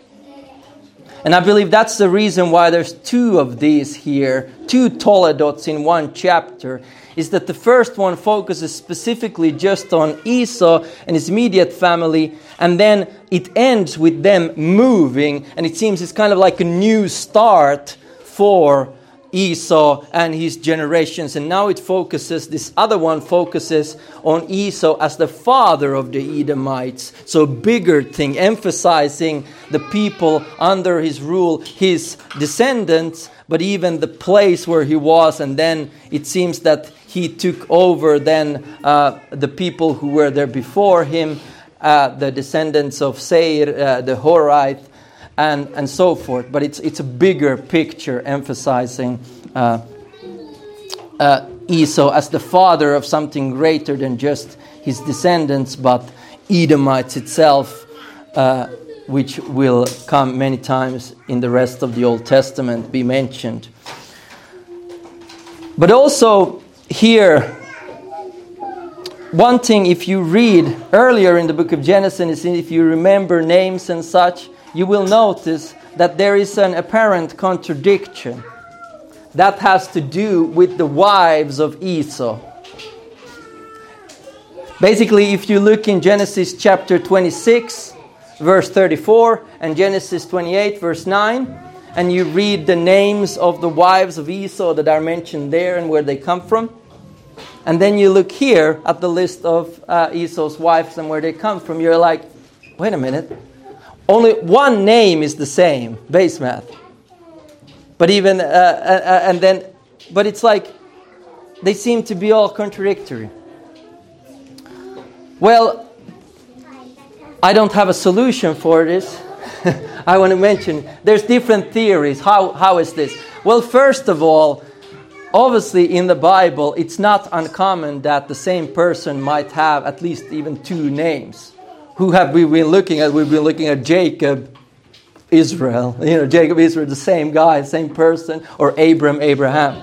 And I believe that's the reason why there's two of these here, two Toledots in one chapter, is that the first one focuses specifically just on Esau and his immediate family, and then it ends with them moving, and it seems it's kind of like a new start for Esau and his generations. And now it focuses, this other one focuses on Esau as the father of the Edomites. So bigger thing, emphasizing the people under his rule, his descendants, but even the place where he was. And then it seems that he took over then uh, the people who were there before him, uh, the descendants of Seir, uh, the Horite, and, and so forth. But it's it's a bigger picture emphasizing uh, uh, Esau as the father of something greater than just his descendants, but Edomites itself, uh, which will come many times in the rest of the Old Testament, be mentioned. But also here, one thing, if you read earlier in the book of Genesis, if you remember names and such, you will notice that there is an apparent contradiction that has to do with the wives of Esau. Basically, if you look in Genesis chapter twenty-six, verse thirty-four, and Genesis twenty-eight, verse nine, and you read the names of the wives of Esau that are mentioned there and where they come from, and then you look here at the list of uh, Esau's wives and where they come from, you're like, wait a minute, only one name is the same, base math. But even, uh, uh, and then, but it's like, they seem to be all contradictory. Well, I don't have a solution for this. I want to mention, there's different theories. How How is this? Well, first of all, obviously in the Bible, it's not uncommon that the same person might have at least even two names. Who have we been looking at? We've been looking at Jacob, Israel. You know, Jacob, Israel, the same guy, same person, or Abram, Abraham.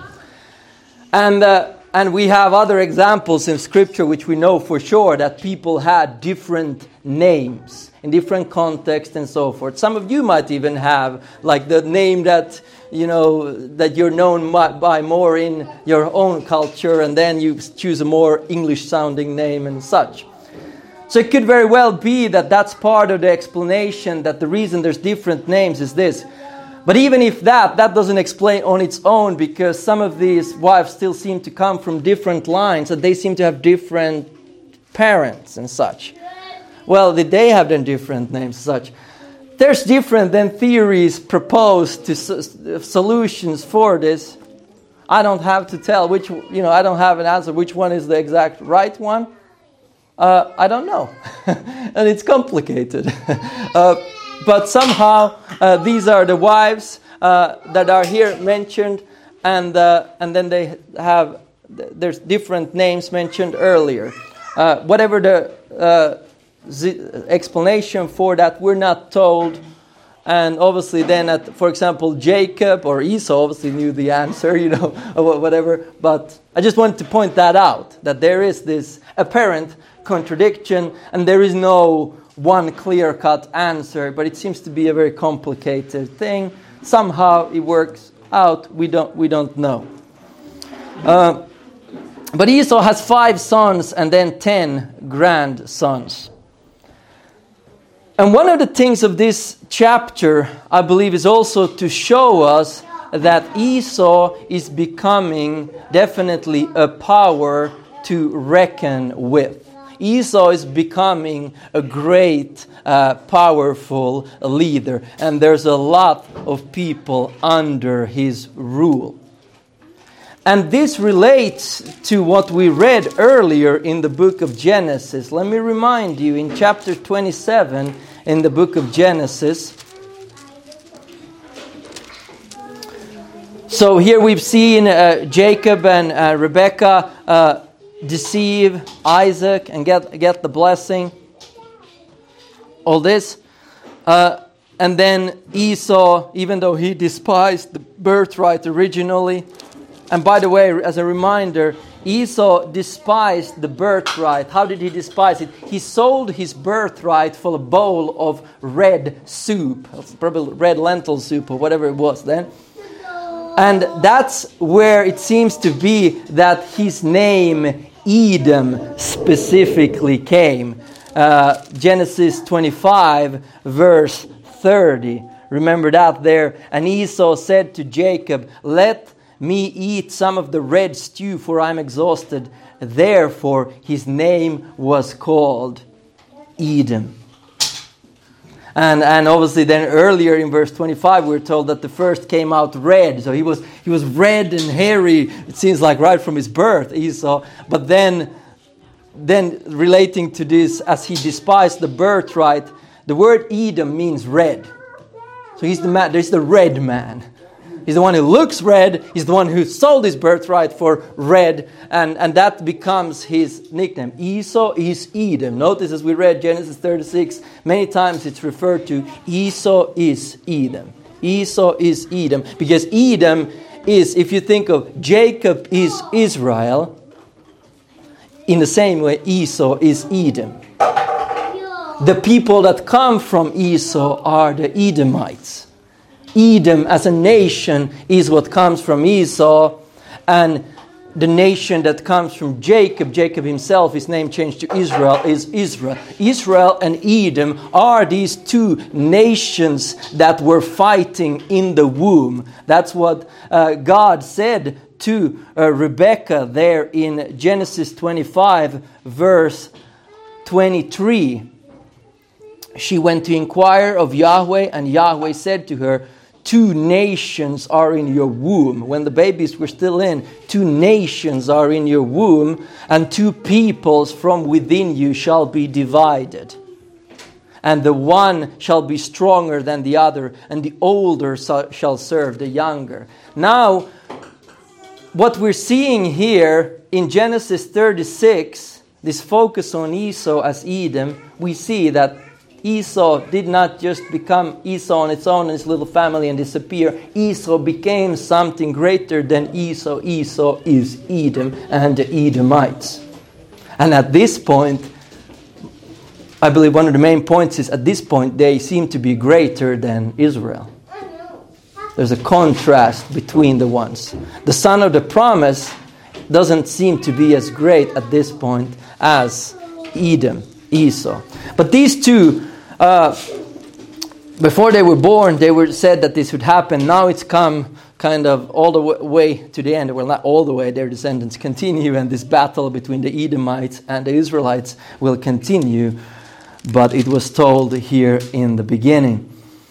And uh, and we have other examples in Scripture which we know for sure that people had different names in different contexts and so forth. Some of you might even have like the name that, you know, that you're known by more in your own culture, and then you choose a more English-sounding name and such. So it could very well be that that's part of the explanation, that the reason there's different names is this. But even if that, that doesn't explain on its own, because some of these wives still seem to come from different lines, and they seem to have different parents and such. Well, did they have then different names and such? There's different then theories proposed to so- solutions for this. I don't have to tell which, you know, I don't have an answer which one is the exact right one. Uh, I don't know. And it's complicated. uh, but somehow uh, these are the wives uh, that are here mentioned, and uh, and then they have, there's different names mentioned earlier. Uh, whatever the uh, z- explanation for that, we're not told. And obviously then, at, for example, Jacob or Esau obviously knew the answer, you know, or whatever. But I just wanted to point that out, that there is this apparent contradiction, and there is no one clear-cut answer, but it seems to be a very complicated thing. Somehow it works out. We don't we don't know. Uh, but Esau has five sons and then ten grandsons. And one of the things of this chapter, I believe, is also to show us that Esau is becoming definitely a power to reckon with. Esau is becoming a great, uh, powerful leader, and there's a lot of people under his rule. And this relates to what we read earlier in the book of Genesis. Let me remind you, in chapter twenty-seven in the book of Genesis. So here we've seen uh, Jacob and uh, Rebekah uh, deceive Isaac and get get the blessing. All this. Uh, and then Esau, even though he despised the birthright originally. And by the way, as a reminder, Esau despised the birthright. How did he despise it? He sold his birthright for a bowl of red soup. Probably red lentil soup or whatever it was then. And that's where it seems to be that his name Edom specifically came. Uh, Genesis twenty-five, verse thirty. Remember that there. And Esau said to Jacob, "Let me eat some of the red stew, for I am exhausted." Therefore his name was called Edom. And and obviously then earlier in verse twenty-five we're told that the first came out red. So he was he was red and hairy, it seems like right from his birth, Esau. But then then relating to this, as he despised the birthright, the word Edom means red. So he's the man, there's the red man. He's the one who looks red. He's the one who sold his birthright for red. And, and that becomes his nickname. Esau is Edom. Notice as we read Genesis thirty-six, many times it's referred to Esau is Edom. Esau is Edom. Because Edom is, if you think of Jacob is Israel, in the same way Esau is Edom. The people that come from Esau are the Edomites. Edom as a nation is what comes from Esau, and the nation that comes from Jacob, Jacob himself, his name changed to Israel, is Israel. Israel and Edom are these two nations that were fighting in the womb. That's what uh, God said to uh, Rebekah there in Genesis twenty-five, verse twenty-three. She went to inquire of Yahweh, and Yahweh said to her, two nations are in your womb. When the babies were still in, two nations are in your womb, and two peoples from within you shall be divided. And the one shall be stronger than the other, and the older shall serve the younger. Now, what we're seeing here in Genesis thirty-six, this focus on Esau as Edom, we see that Esau did not just become Esau on its own and his little family and disappear. Esau became something greater than Esau. Esau is Edom and the Edomites. And at this point, I believe one of the main points is at this point they seem to be greater than Israel. There's a contrast between the ones. The son of the promise doesn't seem to be as great at this point as Edom, Esau. But these two, uh, before they were born, they were said that this would happen. Now it's come kind of all the w- way to the end. Well, not all the way. Their descendants continue, and this battle between the Edomites and the Israelites will continue. But it was told here in the beginning.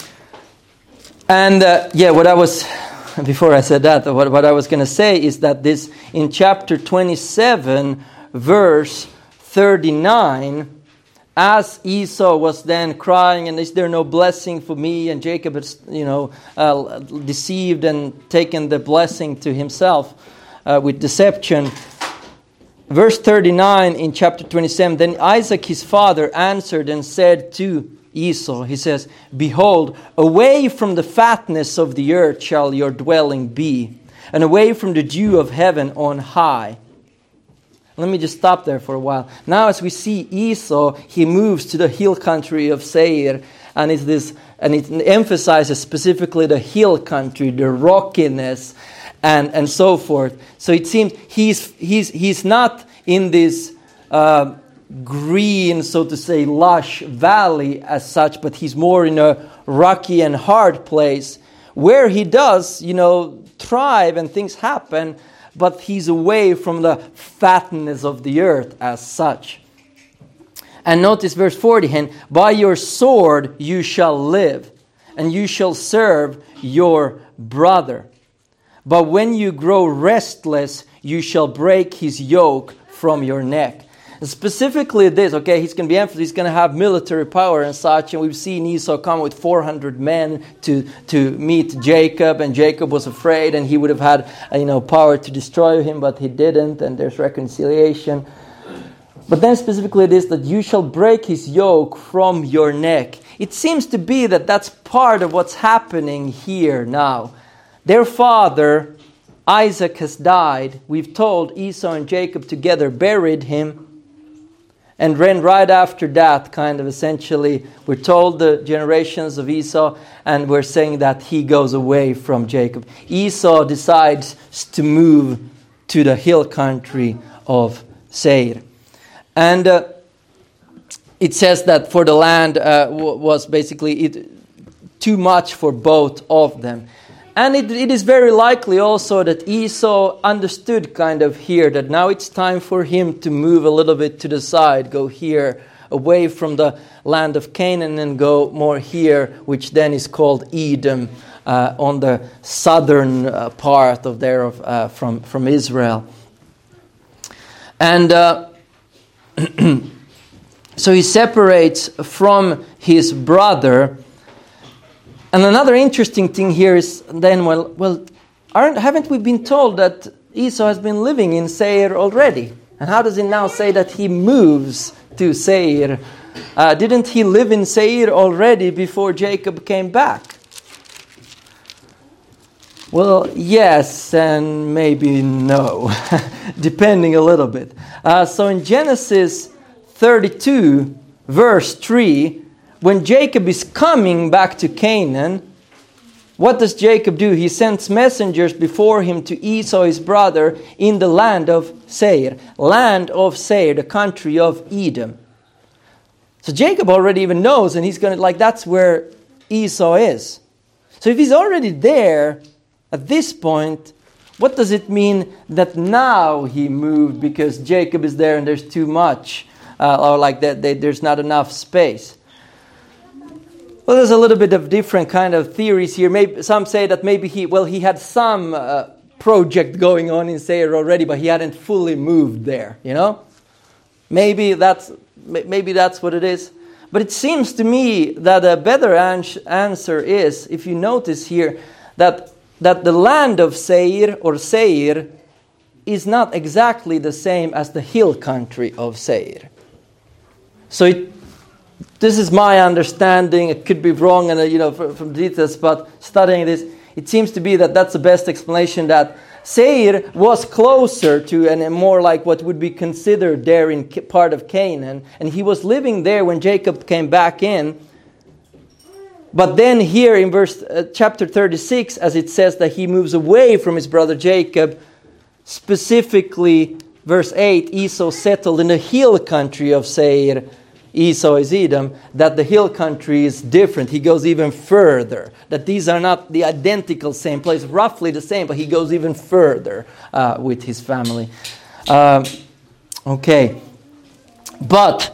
And uh, yeah, what I was, before I said that, what, what I was going to say is that this, in chapter twenty-seven, verse thirty-nine, as Esau was then crying, and is there no blessing for me? And Jacob had, you know, uh, deceived and taken the blessing to himself uh, with deception. Verse thirty-nine in chapter twenty-seven, then Isaac his father answered and said to Esau, he says, behold, away from the fatness of the earth shall your dwelling be, and away from the dew of heaven on high. Let me just stop there for a while. Now as we see Esau, he moves to the hill country of Seir, and it's this, and it emphasizes specifically the hill country, the rockiness, and, and so forth. So it seems he's he's he's not in this uh, green, so to say, lush valley as such, but he's more in a rocky and hard place where he does, you know, thrive and things happen, but he's away from the fatness of the earth as such. And notice verse forty, and by your sword you shall live, and you shall serve your brother. But when you grow restless, you shall break his yoke from your neck. And specifically this, okay, he's going to be emphasized, he's going to have military power and such, and we've seen Esau come with four hundred men to, to meet Jacob, and Jacob was afraid, and he would have had, you know, power to destroy him, but he didn't, and there's reconciliation. But then specifically this, that you shall break his yoke from your neck. It seems to be that that's part of what's happening here now. Their father, Isaac, has died. We've told Esau and Jacob together buried him. And then right after that, kind of essentially, we're told the generations of Esau, and we're saying that he goes away from Jacob. Esau decides to move to the hill country of Seir. And uh, it says that for the land uh, w- was basically it, too much for both of them. And it, it is very likely also that Esau understood kind of here that now it's time for him to move a little bit to the side, go here, away from the land of Canaan and go more here, which then is called Edom, uh, on the southern uh, part of there of, uh, from, from Israel. And uh, so he separates from his brother. And another interesting thing here is then, well, well, aren't, haven't we been told that Esau has been living in Seir already? And how does it now say that he moves to Seir? Uh, didn't he live in Seir already before Jacob came back? Well, yes and maybe no, depending a little bit. Uh, so in Genesis thirty-two, verse three, when Jacob is coming back to Canaan, what does Jacob do? He sends messengers before him to Esau his brother in the land of Seir. Land of Seir, the country of Edom. So Jacob already even knows, and he's going to, like, that's where Esau is. So if he's already there at this point, what does it mean that now he moved because Jacob is there and there's too much? Uh, or like that, they, there's not enough space? Well, there's a little bit of different kind of theories here. Maybe some say that maybe he, well, he had some uh, project going on in Seir already, but he hadn't fully moved there, you know? Maybe that's maybe that's what it is. But it seems to me that a better ans- answer is, if you notice here, that that the land of Seir or Seir is not exactly the same as the hill country of Seir. So it, this is my understanding. It could be wrong, and uh, you know, from, from details. But studying this, it seems to be that that's the best explanation. That Seir was closer to and more like what would be considered there in part of Canaan, and he was living there when Jacob came back in. But then here in verse uh, chapter thirty-six, as it says that he moves away from his brother Jacob, specifically verse eight, Esau settled in the hill country of Seir. Esau is Edom, that the hill country is different. He goes even further. That these are not the identical same place, roughly the same, but he goes even further uh, with his family. Um, okay. But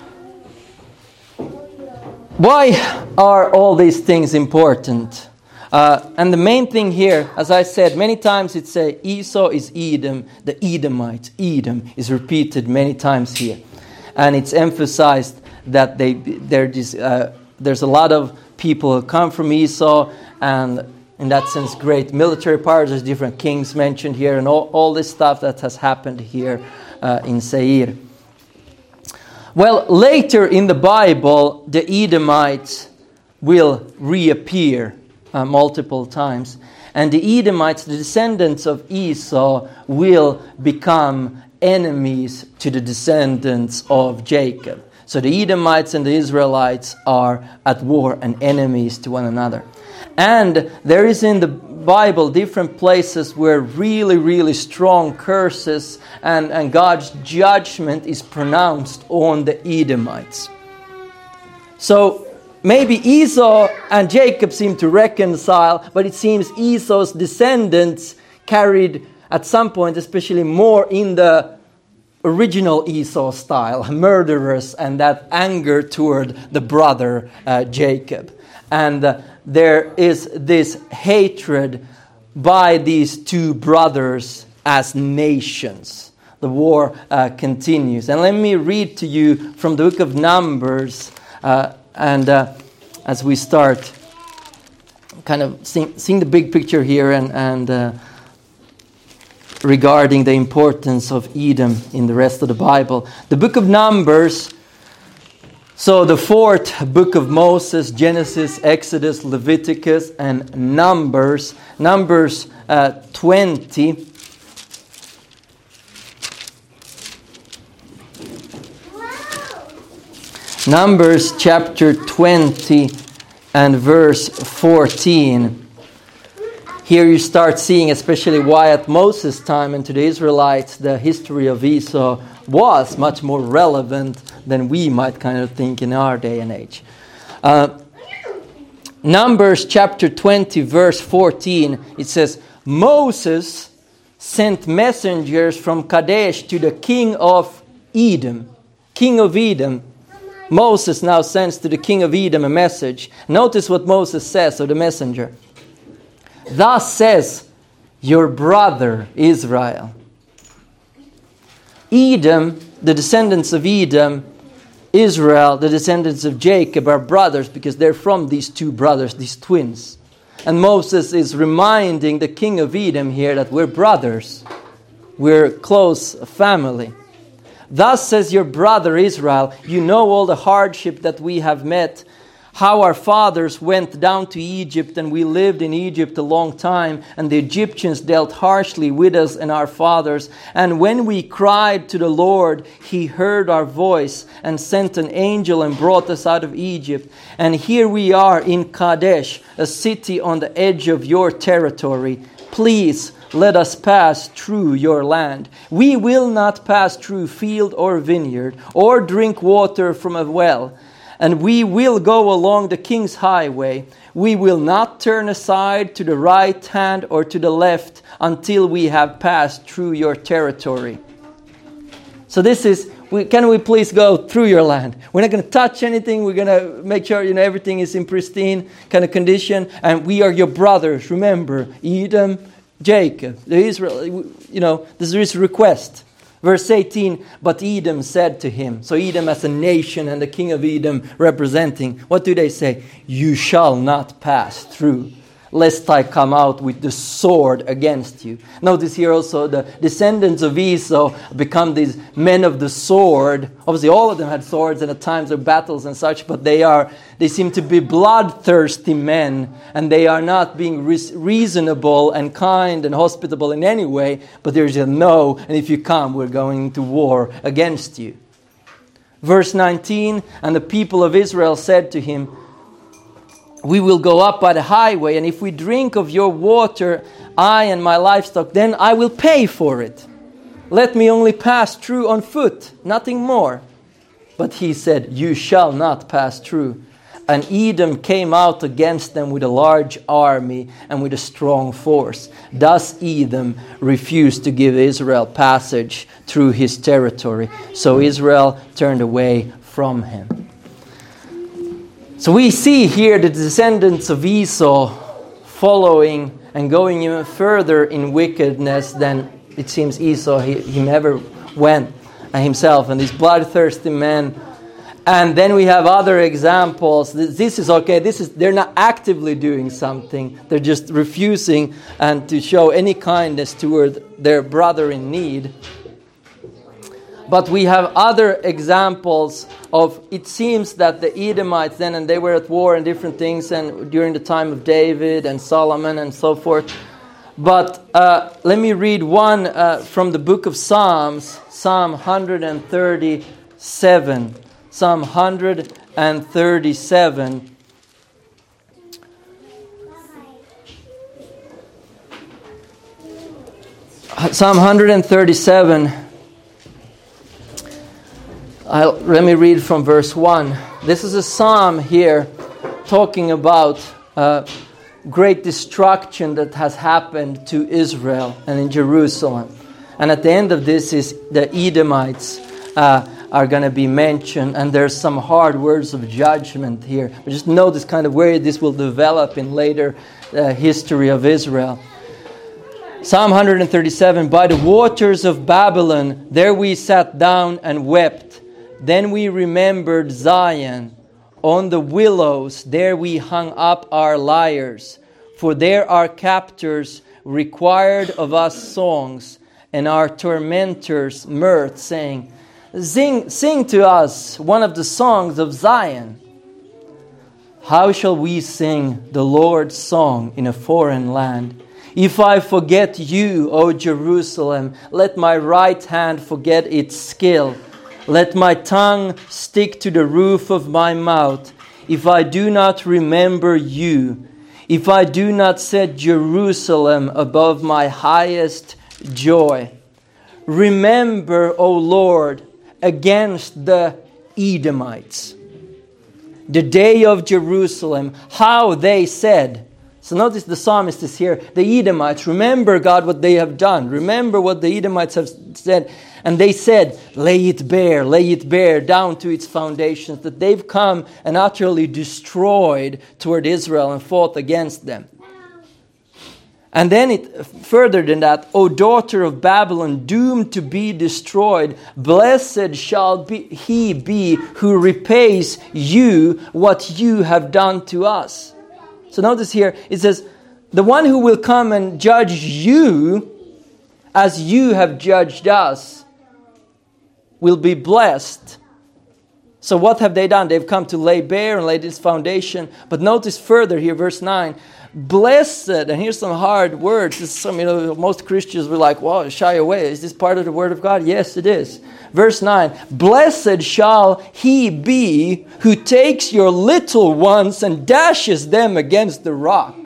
why are all these things important? Uh, and the main thing here, as I said, many times it says Esau is Edom, the Edomites. Edom is repeated many times here. And it's emphasized that they there's, uh, there's a lot of people who come from Esau, and in that sense, great military powers. There's different kings mentioned here, and all, all this stuff that has happened here uh, in Seir. Well, later in the Bible, the Edomites will reappear uh, multiple times. And the Edomites, the descendants of Esau, will become enemies to the descendants of Jacob. So the Edomites and the Israelites are at war and enemies to one another. And there is in the Bible different places where really, really strong curses and, and God's judgment is pronounced on the Edomites. So maybe Esau and Jacob seem to reconcile, but it seems Esau's descendants carried at some point, especially more in the original Esau style, murderers and that anger toward the brother uh, Jacob. And uh, there is this hatred by these two brothers as nations. The war uh, continues. And let me read to you from the book of Numbers, uh, and uh, as we start kind of seeing, seeing the big picture here and, and uh, regarding the importance of Edom in the rest of the Bible. The book of Numbers, so the fourth book of Moses, Genesis, Exodus, Leviticus, and Numbers. Numbers uh, twenty. Numbers chapter twenty and verse fourteen. Here you start seeing, especially why at Moses' time and to the Israelites, the history of Esau was much more relevant than we might kind of think in our day and age. Uh, Numbers chapter twenty, verse fourteen, it says, Moses sent messengers from Kadesh to the king of Edom. King of Edom. Moses now sends to the king of Edom a message. Notice what Moses says of the messenger. Thus says your brother Israel. Edom, the descendants of Edom, Israel, the descendants of Jacob, are brothers because they're from these two brothers, these twins. And Moses is reminding the king of Edom here that we're brothers. We're close family. Thus says your brother Israel, you know all the hardship that we have met, how our fathers went down to Egypt, and we lived in Egypt a long time, and the Egyptians dealt harshly with us and our fathers. And when we cried to the Lord, He heard our voice and sent an angel and brought us out of Egypt. And here we are in Kadesh, a city on the edge of your territory. Please let us pass through your land. We will not pass through field or vineyard, or drink water from a well. And we will go along the king's highway. We will not turn aside to the right hand or to the left until we have passed through your territory. So this is, we, can we please go through your land? We're not going to touch anything. We're going to make sure you know everything is in pristine kind of condition. And we are your brothers. Remember, Edom, Jacob, the Israel. You know, this is his request. Verse eighteen, but Edom said to him, so Edom as a nation and the king of Edom representing, what do they say? You shall not pass through, lest I come out with the sword against you. Notice here also the descendants of Esau become these men of the sword. Obviously all of them had swords and at times of battles and such, but they are they seem to be bloodthirsty men, and they are not being re- reasonable and kind and hospitable in any way, but there's a no, and if you come, we're going to war against you. Verse nineteen, and the people of Israel said to him, we will go up by the highway, and if we drink of your water, I and my livestock, then I will pay for it. Let me only pass through on foot, nothing more. But he said, you shall not pass through. And Edom came out against them with a large army and with a strong force. Thus Edom refused to give Israel passage through his territory. So Israel turned away from him. So we see here the descendants of Esau following and going even further in wickedness than it seems Esau he, he never went himself. And these bloodthirsty men. And then we have other examples. This is okay. This is they're not actively doing something. They're just refusing and to show any kindness toward their brother in need. But we have other examples of, it seems that the Edomites then, and they were at war and different things, and during the time of David and Solomon and so forth. But uh, let me read one uh, from the book of Psalms, Psalm one thirty-seven. Psalm one thirty-seven. Psalm one thirty-seven. I'll, let me read from verse one. This is a psalm here talking about uh, great destruction that has happened to Israel and in Jerusalem. And at the end of this is the Edomites uh, are going to be mentioned, and there's some hard words of judgment here. But just notice kind of where this will develop in later uh, history of Israel. Psalm one thirty-seven, by the waters of Babylon, there we sat down and wept. Then we remembered Zion. On the willows, there we hung up our lyres. For there our captors required of us songs, and our tormentors mirth, saying, Sing, sing to us one of the songs of Zion. How shall we sing the Lord's song in a foreign land? If I forget you, O Jerusalem, let my right hand forget its skill. Let my tongue stick to the roof of my mouth. If I do not remember you, if I do not set Jerusalem above my highest joy. Remember, O Lord, against the Edomites, the day of Jerusalem, how they said. So notice the psalmist is here. The Edomites, remember, God, what they have done. Remember what the Edomites have said. And they said, lay it bare, lay it bare down to its foundations, that they've come and utterly destroyed toward Israel and fought against them. And then it further than that, O daughter of Babylon, doomed to be destroyed, blessed shall be, he be who repays you what you have done to us. So notice here, it says, the one who will come and judge you as you have judged us will be blessed. So what have they done? They've come to lay bare and lay this foundation. But notice further here, verse nine. Blessed, and here's some hard words. This is some, you know, most Christians were like, well, shy away. Is this part of the Word of God? Yes, it is. Verse nine. Blessed shall he be who takes your little ones and dashes them against the rock.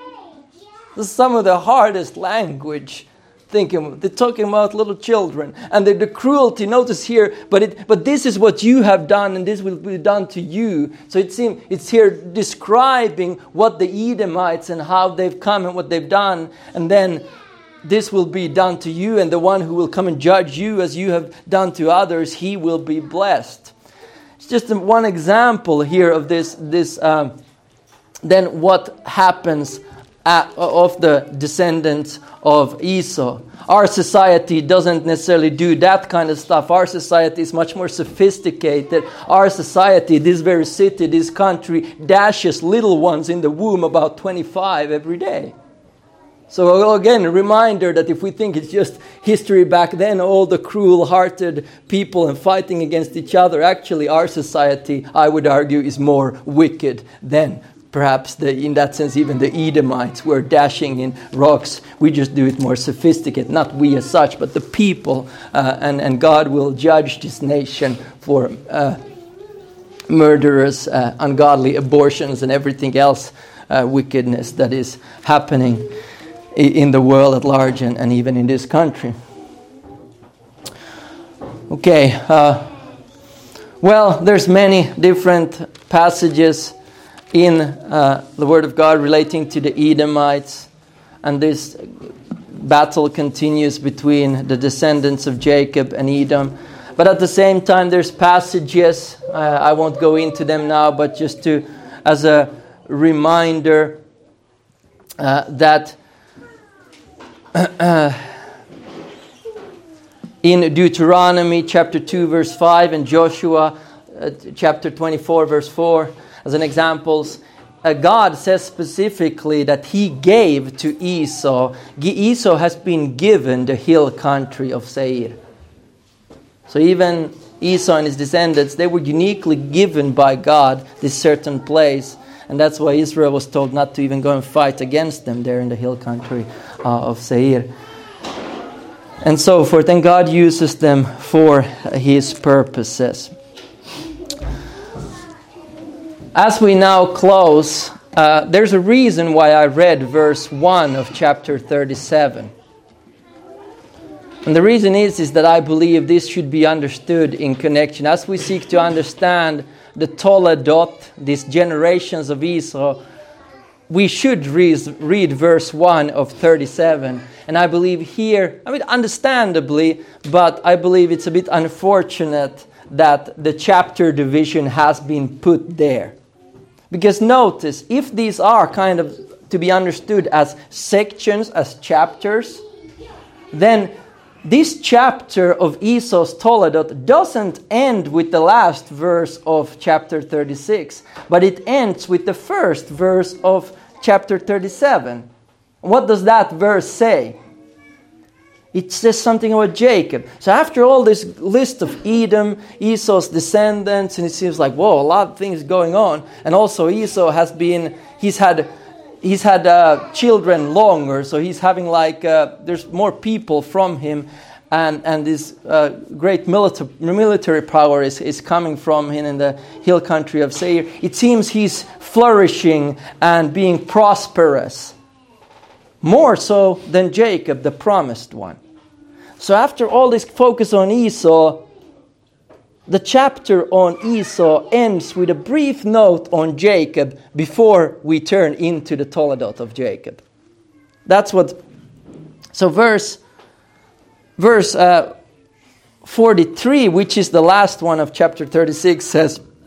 This is some of the hardest language. Thinking, they're talking about little children and the, the cruelty. Notice here, but it, but this is what you have done, and this will be done to you. So it seems it's here describing what the Edomites and how they've come and what they've done, and then this will be done to you, and the one who will come and judge you as you have done to others, he will be blessed. It's just one example here of this. This um, then what happens at, of the descendants of Esau. Our society doesn't necessarily do that kind of stuff. Our society is much more sophisticated. Our society, this very city, this country, dashes little ones in the womb about twenty-five every day. So again, a reminder that if we think it's just history back then, all the cruel-hearted people and fighting against each other, actually our society, I would argue, is more wicked than perhaps the, in that sense, even the Edomites were dashing in rocks. We just do it more sophisticated. Not we as such, but the people. Uh, and, and God will judge this nation for uh, murderous, uh, ungodly abortions and everything else, uh, wickedness that is happening in the world at large and, and even in this country. Okay. Uh, well, there's many different passages in uh, the Word of God relating to the Edomites, and this battle continues between the descendants of Jacob and Edom. But at the same time, there's passages, uh, I won't go into them now, but just to, as a reminder, uh, that uh, in Deuteronomy chapter two verse five and Joshua uh, chapter twenty-four verse four, as an example, uh, God says specifically that he gave to Esau. Esau has been given the hill country of Seir. So even Esau and his descendants, they were uniquely given by God this certain place. And that's why Israel was told not to even go and fight against them there in the hill country uh, of Seir. And so forth. And God uses them for his purposes. As we now close, uh, there's a reason why I read verse one of chapter thirty-seven. And the reason is, is that I believe this should be understood in connection. As we seek to understand the Toledot, these generations of Esau, we should read, read verse one of thirty-seven. And I believe here, I mean, understandably, but I believe it's a bit unfortunate that the chapter division has been put there. Because notice, if these are kind of to be understood as sections, as chapters, then this chapter of Esau's Toledot doesn't end with the last verse of chapter thirty-six, but it ends with the first verse of chapter thirty-seven. What does that verse say? It says something about Jacob. So after all this list of Edom, Esau's descendants, and it seems like, whoa, a lot of things going on. And also Esau has been, he's had he's had uh, children longer, so he's having like, uh, there's more people from him. And and this uh, great military military power is, is coming from him in the hill country of Seir. It seems he's flourishing and being prosperous. More so than Jacob, the promised one. So after all this focus on Esau, the chapter on Esau ends with a brief note on Jacob before we turn into the Toledot of Jacob. That's what... So verse, verse uh, forty-three, which is the last one of chapter thirty-six, says,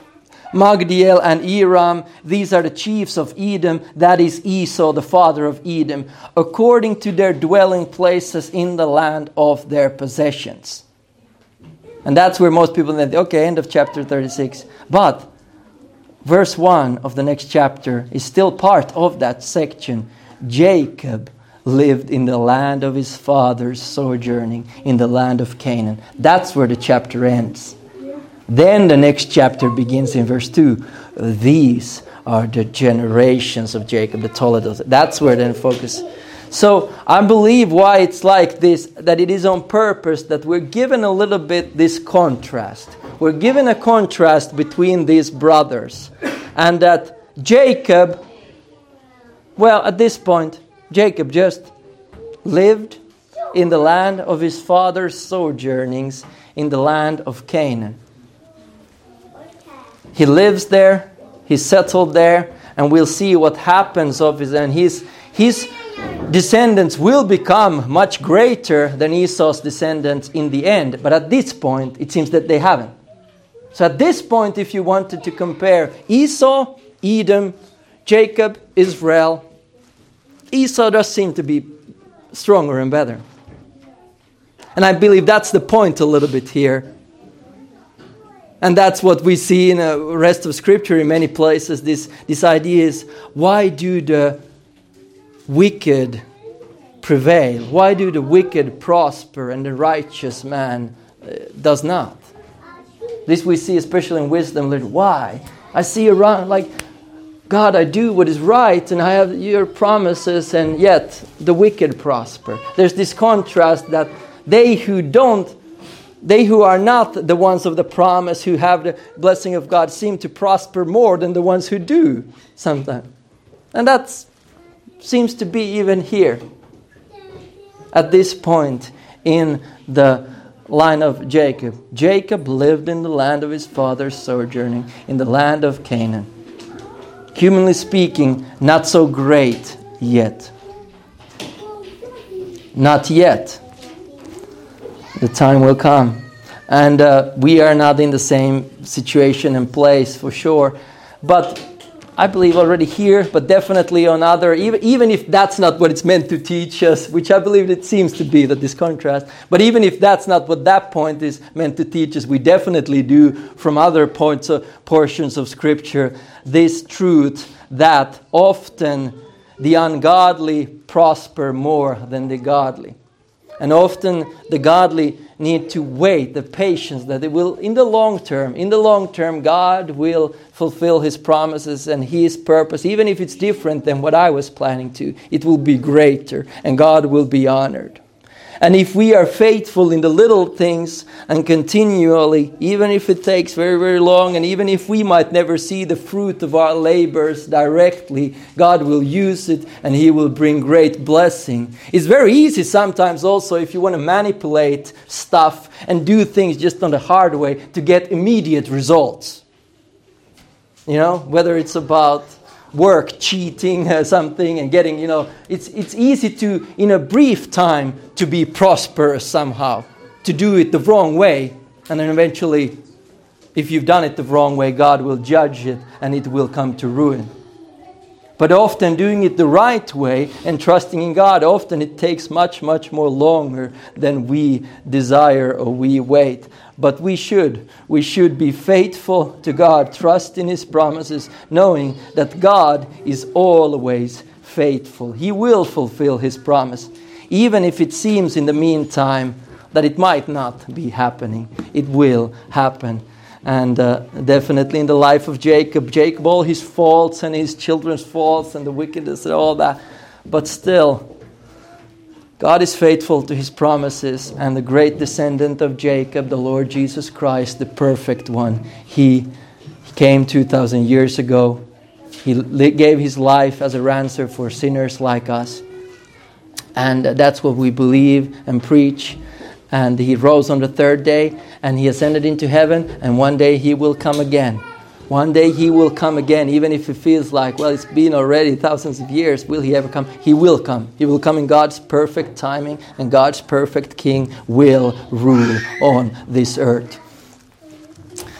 Magdiel and Iram, these are the chiefs of Edom, that is Esau, the father of Edom, according to their dwelling places in the land of their possessions. And that's where most people think, okay, end of chapter thirty-six. But verse one of the next chapter is still part of that section. Jacob lived in the land of his fathers, sojourning in the land of Canaan. That's where the chapter ends. Then the next chapter begins in verse two. These are the generations of Jacob, the Toledos. That's where then focus. So I believe why it's like this, that it is on purpose that we're given a little bit this contrast. We're given a contrast between these brothers. And that Jacob, well, at this point, Jacob just lived in the land of his father's sojournings in the land of Canaan. He lives there, he's settled there, and we'll see what happens of his, and his, his descendants will become much greater than Esau's descendants in the end. But at this point, it seems that they haven't. So at this point, if you wanted to compare Esau, Edom, Jacob, Israel, Esau does seem to be stronger and better. And I believe that's the point a little bit here. And that's what we see in the rest of Scripture in many places. This, this idea is, why do the wicked prevail? Why do the wicked prosper and the righteous man uh, does not? This we see especially in wisdom. Why? I see around like, God, I do what is right and I have your promises, and yet the wicked prosper. There's this contrast that they who don't They who are not the ones of the promise, who have the blessing of God, seem to prosper more than the ones who do sometimes. And that seems to be even here. At this point in the line of Jacob. Jacob lived in the land of his father's sojourning, in the land of Canaan. Humanly speaking, not so great yet. Not yet. The time will come. And uh, we are not in the same situation and place for sure. But I believe already here, but definitely on other, even, even if that's not what it's meant to teach us, which I believe it seems to be, that this contrast, but even if that's not what that point is meant to teach us, we definitely do from other points of, portions of Scripture, this truth that often the ungodly prosper more than the godly. And often the godly need to wait, the patience that it will, in the long term, in the long term, God will fulfill His promises and His purpose. Even if it's different than what I was planning to, it will be greater and God will be honored. And if we are faithful in the little things and continually, even if it takes very, very long, and even if we might never see the fruit of our labors directly, God will use it and He will bring great blessing. It's very easy sometimes also, if you want to manipulate stuff and do things just on the hard way, to get immediate results. You know, whether it's about work, cheating uh, something and getting, you know, it's it's easy to, in a brief time, to be prosperous somehow, to do it the wrong way, and then eventually, if you've done it the wrong way, God will judge it and it will come to ruin. But often doing it the right way and trusting in God, often it takes much, much more longer than we desire or we wait. But we should. We should be faithful to God, trust in His promises, knowing that God is always faithful. He will fulfill His promise, even if it seems in the meantime that it might not be happening. It will happen. And uh, definitely in the life of Jacob, Jacob, all his faults and his children's faults and the wickedness and all that. But still, God is faithful to His promises, and the great descendant of Jacob, the Lord Jesus Christ, the perfect one, He came two thousand years ago. He gave His life as a ransom for sinners like us. And that's what we believe and preach. And He rose on the third day, and He ascended into heaven, and one day He will come again. One day He will come again, even if it feels like, well, it's been already thousands of years. Will He ever come? He will come. He will come in God's perfect timing, and God's perfect King will rule on this earth.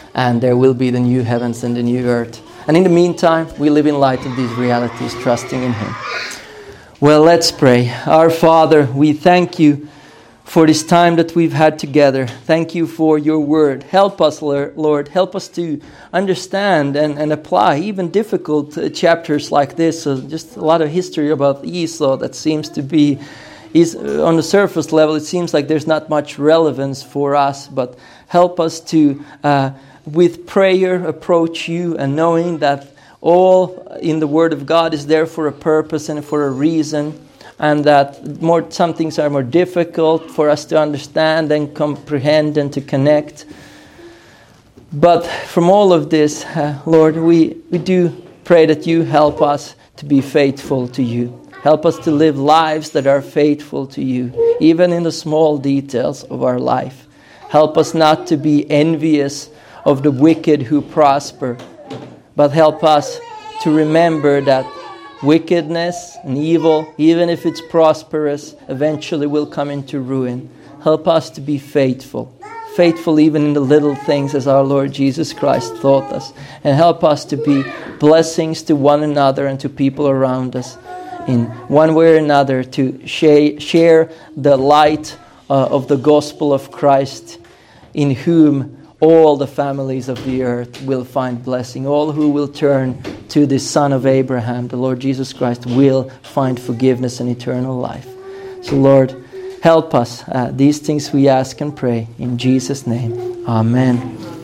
and there will be the new heavens and the new earth. And in the meantime, we live in light of these realities, trusting in Him. Well, let's pray. Our Father, we thank you for this time that we've had together. Thank you for your word. Help us, Lord. Help us to understand and, and apply even difficult uh, chapters like this. So just a lot of history about Esau that seems to be, is uh, on the surface level, it seems like there's not much relevance for us. But help us to, uh, with prayer, approach you, and knowing that all in the Word of God is there for a purpose and for a reason, and that more some things are more difficult for us to understand and comprehend and to connect. But from all of this, uh, Lord, we, we do pray that you help us to be faithful to you. Help us to live lives that are faithful to you, even in the small details of our life. Help us not to be envious of the wicked who prosper, but help us to remember that wickedness and evil, even if it's prosperous, eventually will come into ruin. Help us to be faithful. Faithful even in the little things, as our Lord Jesus Christ taught us. And help us to be blessings to one another and to people around us, in one way or another, to share, share the light uh, of the gospel of Christ, in whom all the families of the earth will find blessing. All who will turn to the Son of Abraham, the Lord Jesus Christ, will find forgiveness and eternal life. So Lord, help us. Uh, these things we ask and pray in Jesus' name. Amen.